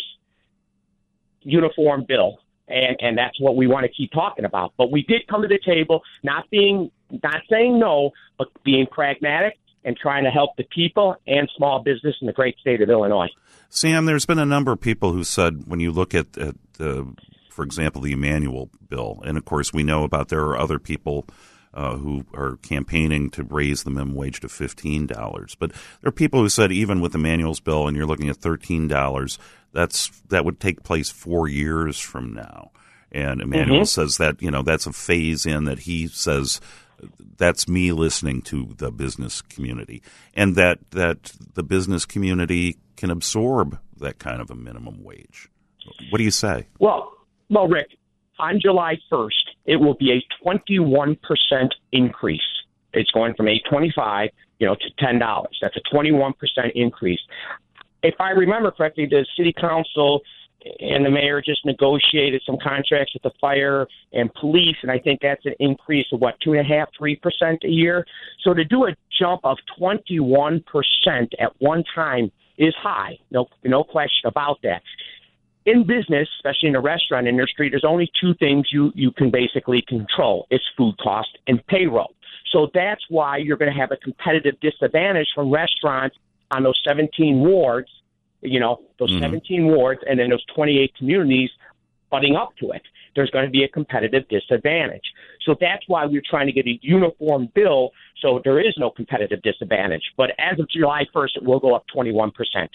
uniform bill, and, and that's what we want to keep talking about. But we did come to the table, not being, not saying no, but being pragmatic and trying to help the people and small business in the great state of Illinois. Sam, there's been a number of people who said when you look at, at the, for example, the Emanuel bill, and of course we know about there are other people Uh, who are campaigning to raise the minimum wage to fifteen dollars. But there are people who said even with Emanuel's bill, and you're looking at thirteen dollars, that's that would take place four years from now. And Emanuel mm-hmm. says that, you know, that's a phase in that he says that's me listening to the business community, and that, that the business community can absorb that kind of a minimum wage. What do you say? Well, well, Rick, on July first, it will be a twenty-one percent increase. It's going from eight twenty-five, you know, to ten dollars. That's a twenty-one percent increase. If I remember correctly, the city council and the mayor just negotiated some contracts with the fire and police, and I think that's an increase of, what, two and a half, three percent a year. So to do a jump of twenty-one percent at one time is high. No, no question about that. In business, especially in the restaurant industry, there's only two things you, you can basically control. It's food cost and payroll. So that's why you're going to have a competitive disadvantage from restaurants on those seventeen wards, you know, those mm-hmm. seventeen wards, and then those twenty-eight communities butting up to it. There's going to be a competitive disadvantage. So that's why we're trying to get a uniform bill so there is no competitive disadvantage. But as of July first, it will go up twenty-one percent.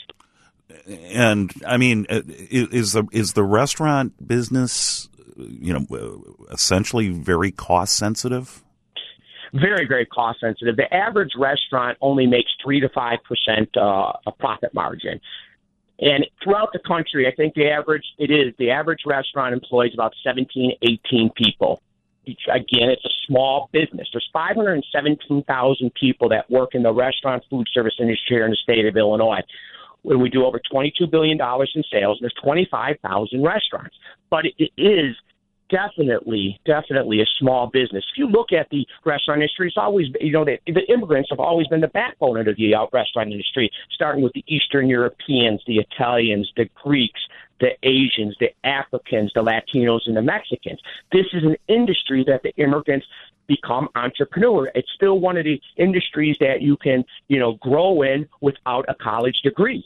And I mean, is the is the restaurant business, you know, essentially very cost sensitive? Very, very cost sensitive. The average restaurant only makes three to five percent uh, a profit margin, and throughout the country, I think the average it is the average restaurant employs about seventeen, eighteen people. Again, it's a small business. There's five hundred seventeen thousand people that work in the restaurant food service industry here in the state of Illinois. when we do over twenty-two billion dollars in sales. There's twenty-five thousand restaurants, but it, it is definitely, definitely a small business. If you look at the restaurant industry, it's always, you know, the, the immigrants have always been the backbone of the uh, restaurant industry, starting with the Eastern Europeans, the Italians, the Greeks, the Asians, the Africans, the Latinos, and the Mexicans. This is an industry that the immigrants become entrepreneur. It's still one of the industries that you can, you know, grow in without a college degree.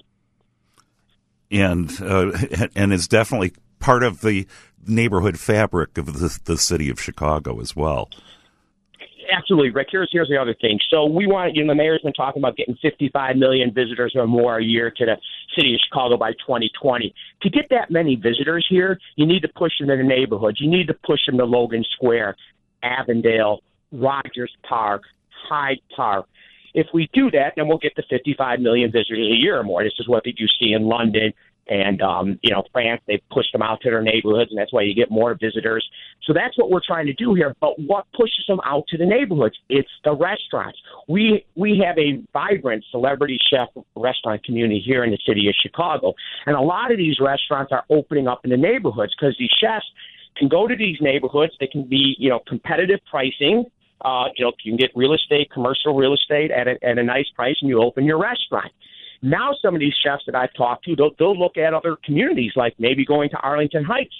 And uh, and it's definitely part of the neighborhood fabric of the, the city of Chicago as well. Absolutely, Rick. Here's here's the other thing. So we want, you know, the mayor's been talking about getting fifty-five million visitors or more a year to the city of Chicago by twenty twenty. To get that many visitors here, you need to push them to the neighborhoods. You need to push them to Logan Square, Avondale, Rogers Park, Hyde Park. If we do that, then we'll get to fifty-five million visitors a year or more. This is what you see in London and, um, you know, France. They've pushed them out to their neighborhoods, and that's why you get more visitors. So that's what we're trying to do here. But what pushes them out to the neighborhoods? It's the restaurants. We we have a vibrant celebrity chef restaurant community here in the city of Chicago, and a lot of these restaurants are opening up in the neighborhoods because these chefs can go to these neighborhoods. They can be, you know, competitive pricing. Uh, you know, you can get real estate, commercial real estate at a, at a nice price, and you open your restaurant. Now some of these chefs that I've talked to, they'll, they'll look at other communities, like maybe going to Arlington Heights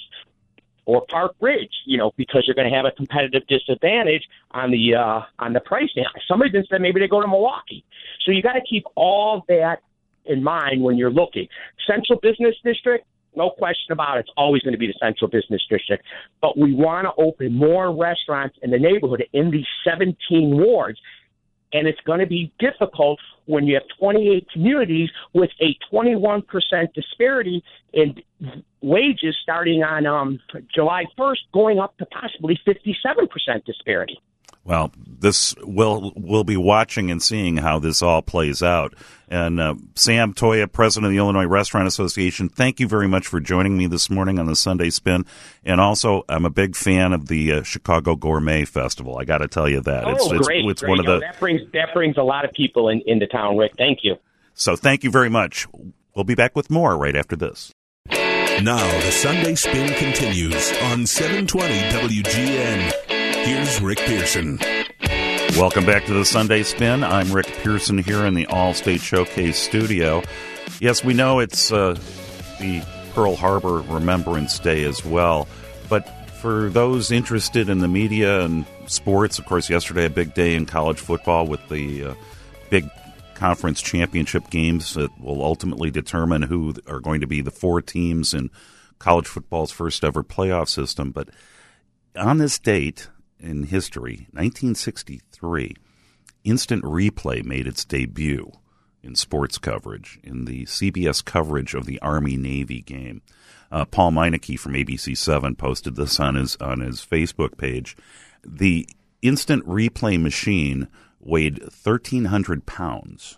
or Park Ridge, you know, because you're going to have a competitive disadvantage on the uh, on the pricing. Somebody even said maybe they go to Milwaukee. So you got to keep all that in mind when you're looking. Central Business District, no question about it, it's always going to be the Central Business District. But we want to open more restaurants in the neighborhood in these seventeen wards. And it's going to be difficult when you have twenty-eight communities with a twenty-one percent disparity in wages starting on um, July first, going up to possibly fifty-seven percent disparity. Well, this we'll we'll be watching and seeing how this all plays out. And uh, Sam Toia, president of the Illinois Restaurant Association, thank you very much for joining me this morning on the Sunday Spin. And also, I'm a big fan of the uh, Chicago Gourmet Festival. I got to tell you that. Oh, it's, it's, great! It's great. one of the that brings that brings a lot of people in, into town, Rick. Thank you. So, thank you very much. We'll be back with more right after this. Now, the Sunday Spin continues on seven twenty W G N. Here's Rick Pearson. Welcome back to the Sunday Spin. I'm Rick Pearson here in the All-State Showcase studio. Yes, we know it's uh, the Pearl Harbor Remembrance Day as well, but for those interested in the media and sports, of course, yesterday a big day in college football with the uh, big conference championship games that will ultimately determine who are going to be the four teams in college football's first ever playoff system. But on this date in history, nineteen sixty-three, Instant Replay made its debut in sports coverage in the C B S coverage of the Army-Navy game. Uh, Paul Meineke from A B C seven posted this on his on his Facebook page. The Instant Replay machine weighed thirteen hundred pounds,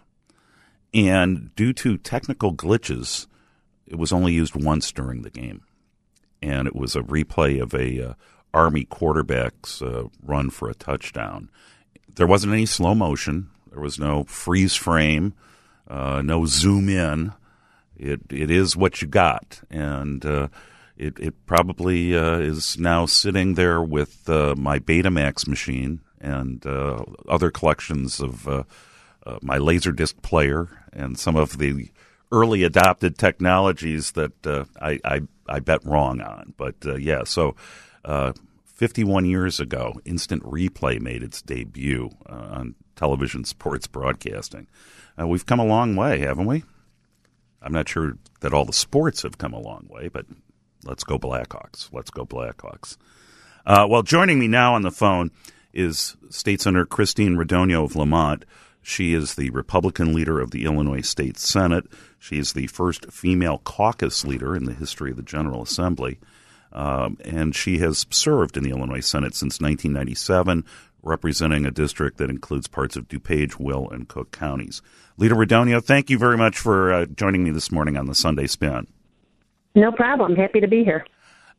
and due to technical glitches, it was only used once during the game. And it was a replay of a uh, Army quarterback's uh, run for a touchdown. There wasn't any slow motion. There was no freeze frame, uh, no zoom in. It it is what you got, and uh, it it probably uh, is now sitting there with uh, my Betamax machine and uh, other collections of uh, uh, my Laserdisc player and some of the early adopted technologies that uh, I, I I bet wrong on. But uh, yeah, so. Uh, fifty-one years ago, Instant Replay made its debut uh, on television sports broadcasting. Uh, we've come a long way, haven't we? I'm not sure that all the sports have come a long way, but let's go Blackhawks. Let's go Blackhawks. Uh, well, joining me now on the phone is State Senator Christine Radogno of Lamont. She is the Republican leader of the Illinois State Senate. She is the first female caucus leader in the history of the General Assembly. Um, and she has served in the Illinois Senate since nineteen ninety-seven, representing a district that includes parts of DuPage, Will, and Cook counties. Leader Radogno, thank you very much for uh, joining me this morning on the Sunday Spin. No problem. Happy to be here.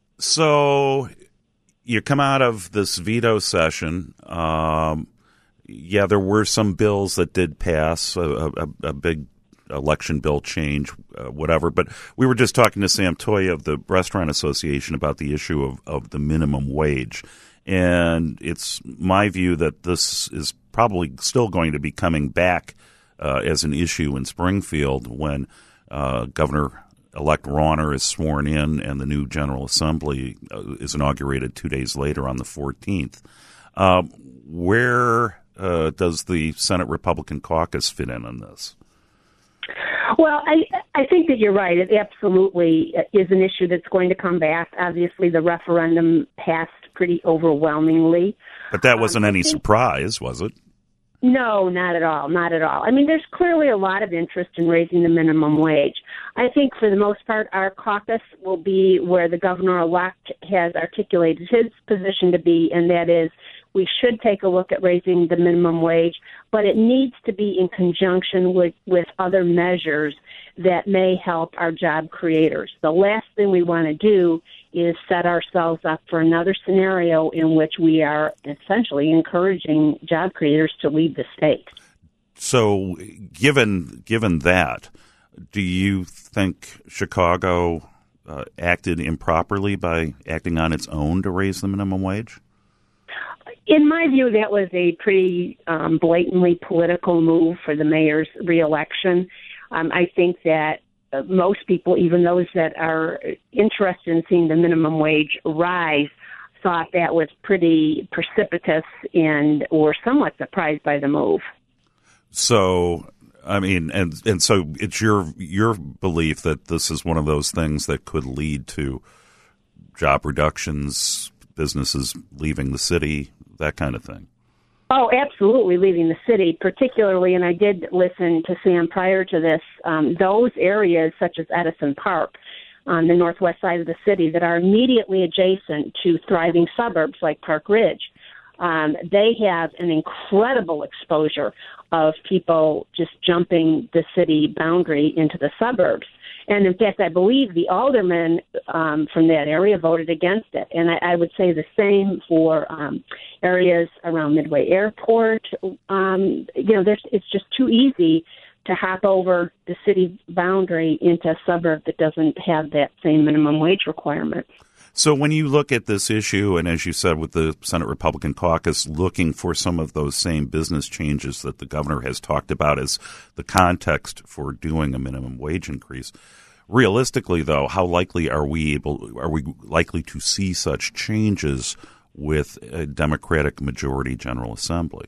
So you come out of this veto session. Um, yeah, there were some bills that did pass, a, a, a big election bill change, uh, whatever. But we were just talking to Sam Toy of the Restaurant Association about the issue of, of the minimum wage. And it's my view that this is probably still going to be coming back uh, as an issue in Springfield when uh, Governor-elect Rauner is sworn in and the new General Assembly uh, is inaugurated two days later on the fourteenth. Uh, where uh, does the Senate Republican caucus fit in on this? Well, I I think that you're right. It absolutely is an issue that's going to come back. Obviously, the referendum passed pretty overwhelmingly. But that wasn't um, any think, surprise, was it? No, not at all. Not at all. I mean, there's clearly a lot of interest in raising the minimum wage. I think for the most part, our caucus will be where the governor-elect has articulated his position to be, and that is we should take a look at raising the minimum wage, but it needs to be in conjunction with, with other measures that may help our job creators. The last thing we want to do is set ourselves up for another scenario in which we are essentially encouraging job creators to leave the state. So given given that, do you think Chicago uh, acted improperly by acting on its own to raise the minimum wage? In my view, that was a pretty um, blatantly political move for the mayor's reelection. Um, I think that uh, most people, even those that are interested in seeing the minimum wage rise, thought that was pretty precipitous and were somewhat surprised by the move. So, I mean, and and so it's your your belief that this is one of those things that could lead to job reductions, businesses leaving the city, that kind of thing. Oh, absolutely, leaving the city, particularly, and I did listen to Sam prior to this, um, those areas such as Edison Park on the northwest side of the city that are immediately adjacent to thriving suburbs like Park Ridge. Um, they have an incredible exposure of people just jumping the city boundary into the suburbs. And in fact, I believe the aldermen um, from that area voted against it. And I, I would say the same for um, areas around Midway Airport. Um, you know, there's, it's just too easy to hop over the city boundary into a suburb that doesn't have that same minimum wage requirement. So when you look at this issue, and as you said, with the Senate Republican caucus looking for some of those same business changes that the governor has talked about as the context for doing a minimum wage increase, realistically, though, how likely are we able are we likely to see such changes with a Democratic majority General Assembly?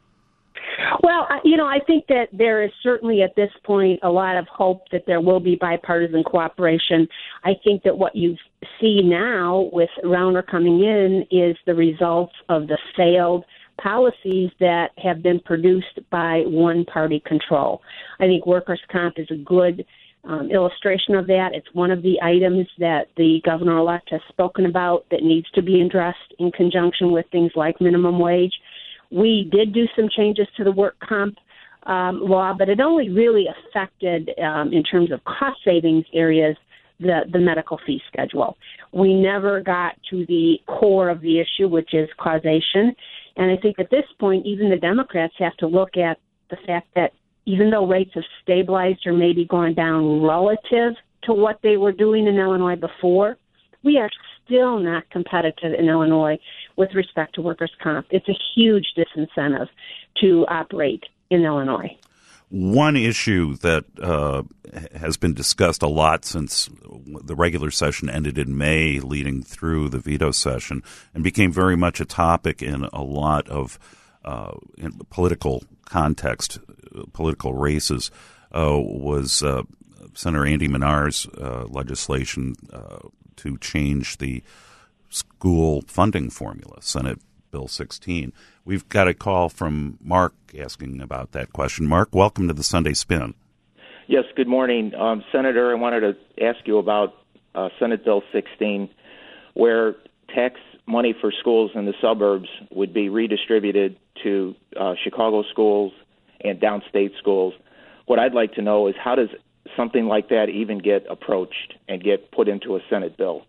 Well, you know, I think that there is certainly at this point a lot of hope that there will be bipartisan cooperation. I think that what you see now with Rauner coming in is the results of the failed policies that have been produced by one-party control. I think workers' comp is a good um, illustration of that. It's one of the items that the governor-elect has spoken about that needs to be addressed in conjunction with things like minimum wage. We did do some changes to the work comp um, law, but it only really affected, um, in terms of cost savings areas, the, the medical fee schedule. We never got to the core of the issue, which is causation. And I think at this point, even the Democrats have to look at the fact that even though rates have stabilized or maybe gone down relative to what they were doing in Illinois before, we are still not competitive in Illinois with respect to workers' comp. It's a huge disincentive to operate in Illinois. One issue that uh, has been discussed a lot since the regular session ended in May, leading through the veto session, and became very much a topic in a lot of uh, in political context, political races, uh, was uh, Senator Andy Menard's uh, legislation uh, to change the school funding formula, Senate Bill sixteen. We've got a call from Mark asking about that question. Mark, welcome to the Sunday Spin. Yes, good morning. Um, Senator, I wanted to ask you about uh, Senate Bill sixteen, where tax money for schools in the suburbs would be redistributed to uh, Chicago schools and downstate schools. What I'd like to know is how does something like that even get approached and get put into a Senate bill?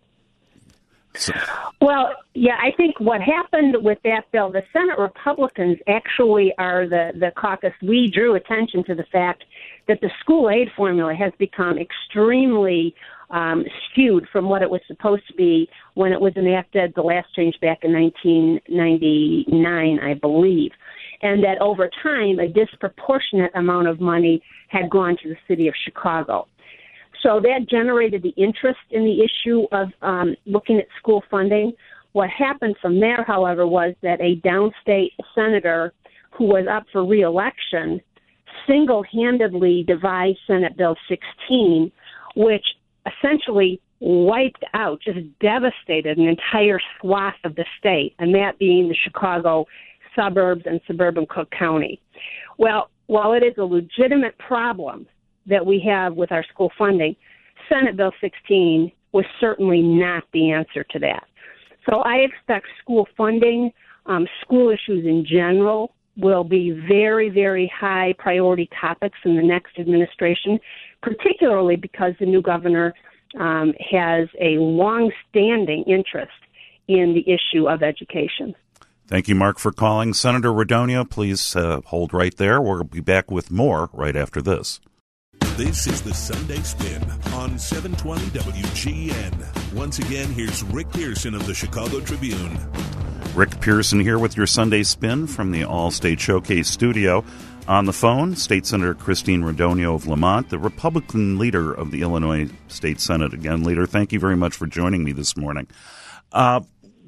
Well, yeah, I think what happened with that bill, the Senate Republicans actually are the, the caucus. We drew attention to the fact that the school aid formula has become extremely um, skewed from what it was supposed to be when it was enacted, the last change back in nineteen ninety-nine, I believe, and that over time a disproportionate amount of money had gone to the city of Chicago. So that generated the interest in the issue of um, looking at school funding. What happened from there, however, was that a downstate senator who was up for re-election single-handedly devised Senate Bill sixteen, which essentially wiped out, just devastated an entire swath of the state, and that being the Chicago suburbs and suburban Cook County. Well, while it is a legitimate problem that we have with our school funding, Senate Bill sixteen was certainly not the answer to that. So I expect school funding, um, school issues in general, will be very, very high priority topics in the next administration, particularly because the new governor um, has a long-standing interest in the issue of education. Thank you, Mark, for calling. Senator Radonio, please uh, hold right there. We'll be back with more right after this. This is the Sunday Spin on seven twenty W G N. Once again, here's Rick Pearson of the Chicago Tribune. Rick Pearson here with your Sunday Spin from the All-State Showcase studio. On the phone, State Senator Christine Radonio of Lamont, the Republican leader of the Illinois State Senate. Again, leader, thank you very much for joining me this morning. Uh,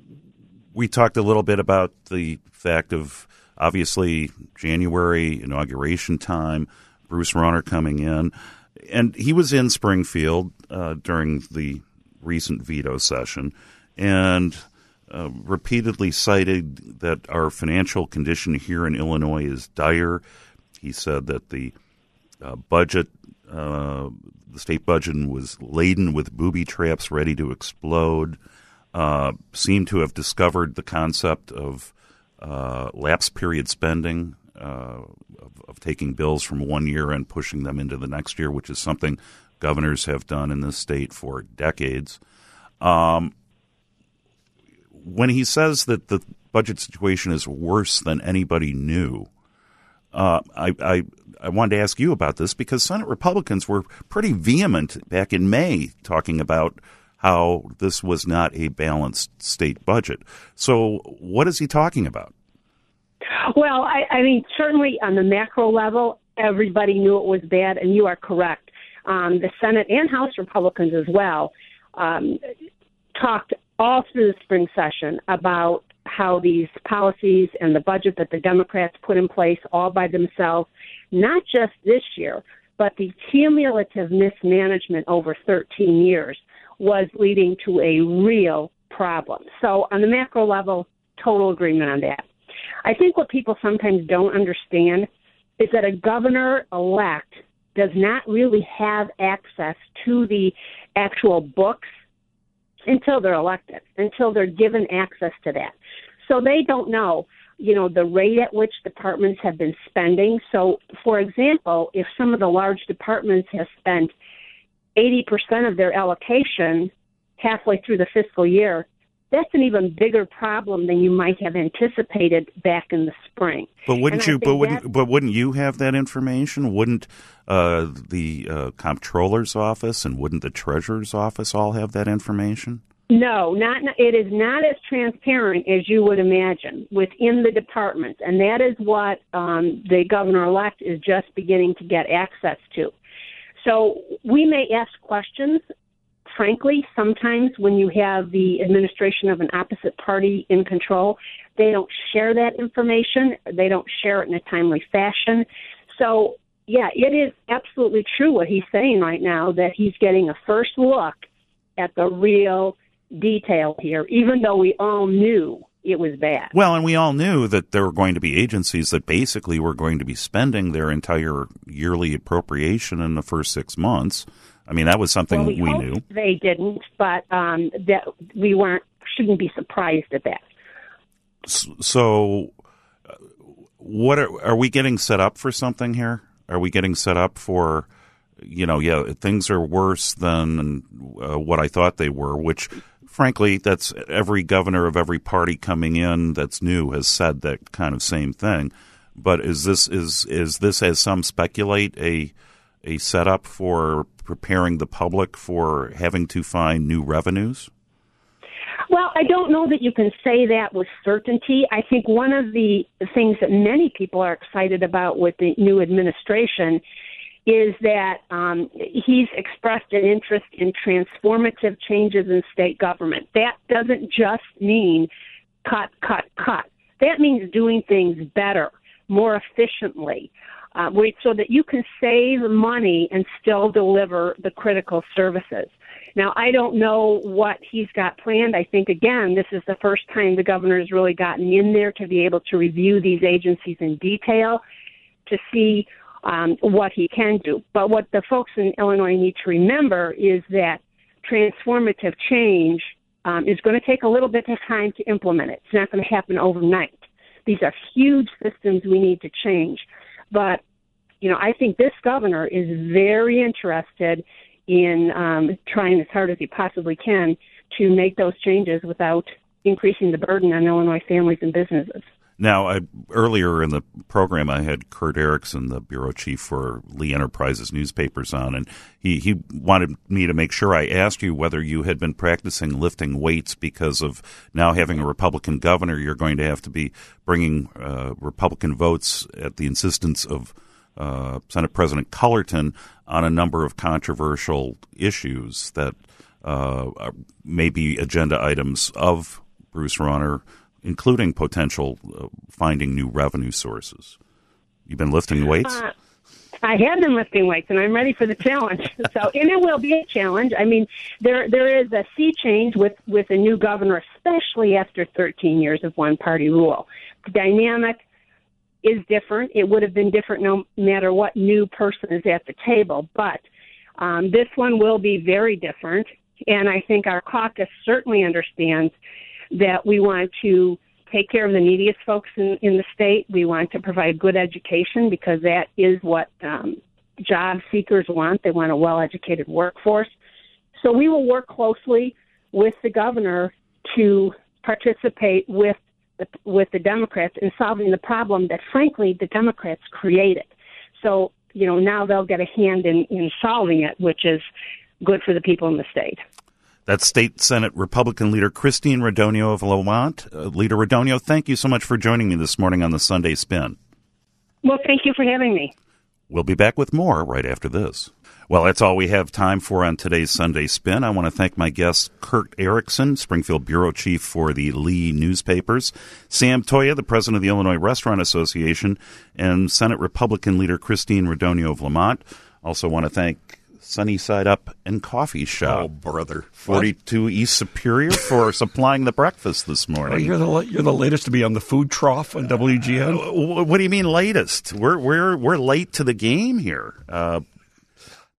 we talked a little bit about the fact of, obviously, January inauguration time, Bruce Rauner coming in, and he was in Springfield uh, during the recent veto session, and uh, repeatedly cited that our financial condition here in Illinois is dire. He said that the uh, budget, uh, the state budget was laden with booby traps ready to explode, uh, seemed to have discovered the concept of uh, lapse period spending, uh, of, of taking bills from one year and pushing them into the next year, which is something governors have done in this state for decades. Um, when he says that the budget situation is worse than anybody knew, uh, I, I I wanted to ask you about this because Senate Republicans were pretty vehement back in May talking about how this was not a balanced state budget. So what is he talking about? Well, I, I mean, certainly on the macro level, everybody knew it was bad, and you are correct. Um, the Senate and House Republicans as well um, talked all through the spring session about how these policies and the budget that the Democrats put in place all by themselves, not just this year, but the cumulative mismanagement over thirteen years was leading to a real problem. So on the macro level, total agreement on that. I think what people sometimes don't understand is that a governor-elect does not really have access to the actual books until they're elected, until they're given access to that. So they don't know, you know, the rate at which departments have been spending. So, for example, if some of the large departments have spent eighty percent of their allocation halfway through the fiscal year, that's an even bigger problem than you might have anticipated back in the spring. But wouldn't you? But wouldn't, but wouldn't you have that information? Wouldn't uh, the uh, comptroller's office and wouldn't the treasurer's office all have that information? No, not. It is not as transparent as you would imagine within the departments, and that is what um, the governor-elect is just beginning to get access to. So we may ask questions. Frankly, sometimes when you have the administration of an opposite party in control, they don't share that information. They don't share it in a timely fashion. So, yeah, it is absolutely true what he's saying right now, that he's getting a first look at the real detail here, even though we all knew it was bad. Well, and we all knew that there were going to be agencies that basically were going to be spending their entire yearly appropriation in the first six months. I mean, that was something well, we, we hoped knew. They didn't, but um, that we weren't shouldn't be surprised at that. So, what are, are we getting set up for something here? Are we getting set up for, you know, yeah, things are worse than uh, what I thought they were, which, frankly, that's every governor of every party coming in that's new has said that kind of same thing. But is this is is this, as some speculate, a a setup for preparing the public for having to find new revenues? Well, I don't know that you can say that with certainty. I think one of the things that many people are excited about with the new administration is that um, he's expressed an interest in transformative changes in state government. That doesn't just mean cut, cut, cut. That means doing things better, more efficiently, uh, so that you can save money and still deliver the critical services. Now, I don't know what he's got planned. I think, again, this is the first time the governor has really gotten in there to be able to review these agencies in detail to see um, what he can do. But what the folks in Illinois need to remember is that transformative change um, is going to take a little bit of time to implement it. It's not going to happen overnight. These are huge systems we need to change. But, you know, I think this governor is very interested in um, trying as hard as he possibly can to make those changes without increasing the burden on Illinois families and businesses. Now, I, earlier in the program, I had Kurt Erickson, the bureau chief for Lee Enterprises newspapers, on, and he, he wanted me to make sure I asked you whether you had been practicing lifting weights because of now having a Republican governor. You're going to have to be bringing uh, Republican votes at the insistence of Uh, Senate President Cullerton on a number of controversial issues that uh, are, may be agenda items of Bruce Rauner, including potential uh, finding new revenue sources. You've been lifting weights? Uh, I have been lifting weights, and I'm ready for the challenge. So, and it will be a challenge. I mean, there there is a sea change with, with a new governor, especially after thirteen years of one-party rule. The dynamic is different. It would have been different no matter what new person is at the table, but um, this one will be very different, and I think our caucus certainly understands that we want to take care of the neediest folks in, in the state. We want to provide good education because that is what um, job seekers want. They want a well-educated workforce. So we will work closely with the governor to participate with with the Democrats in solving the problem that, frankly, the Democrats created. So, you know, now they'll get a hand in, in solving it, which is good for the people in the state. That's State Senate Republican leader Christine Radonio of Lamont. Uh, Leader Radonio, thank you so much for joining me this morning on the Sunday Spin. Well, thank you for having me. We'll be back with more right after this. Well, that's all we have time for on today's Sunday Spin. I want to thank my guest, Kurt Erickson, Springfield bureau chief for the Lee newspapers, Sam Toia, the president of the Illinois Restaurant Association, and Senate Republican leader Christine Radonio of Lamont. Also want to thank Sunny Side Up and Coffee Shop. Oh, brother. forty-two what? East Superior for supplying the breakfast this morning. Well, you're the you're the latest to be on the food trough on W G N. Uh, what do you mean latest? We're we're we're late to the game here. Uh,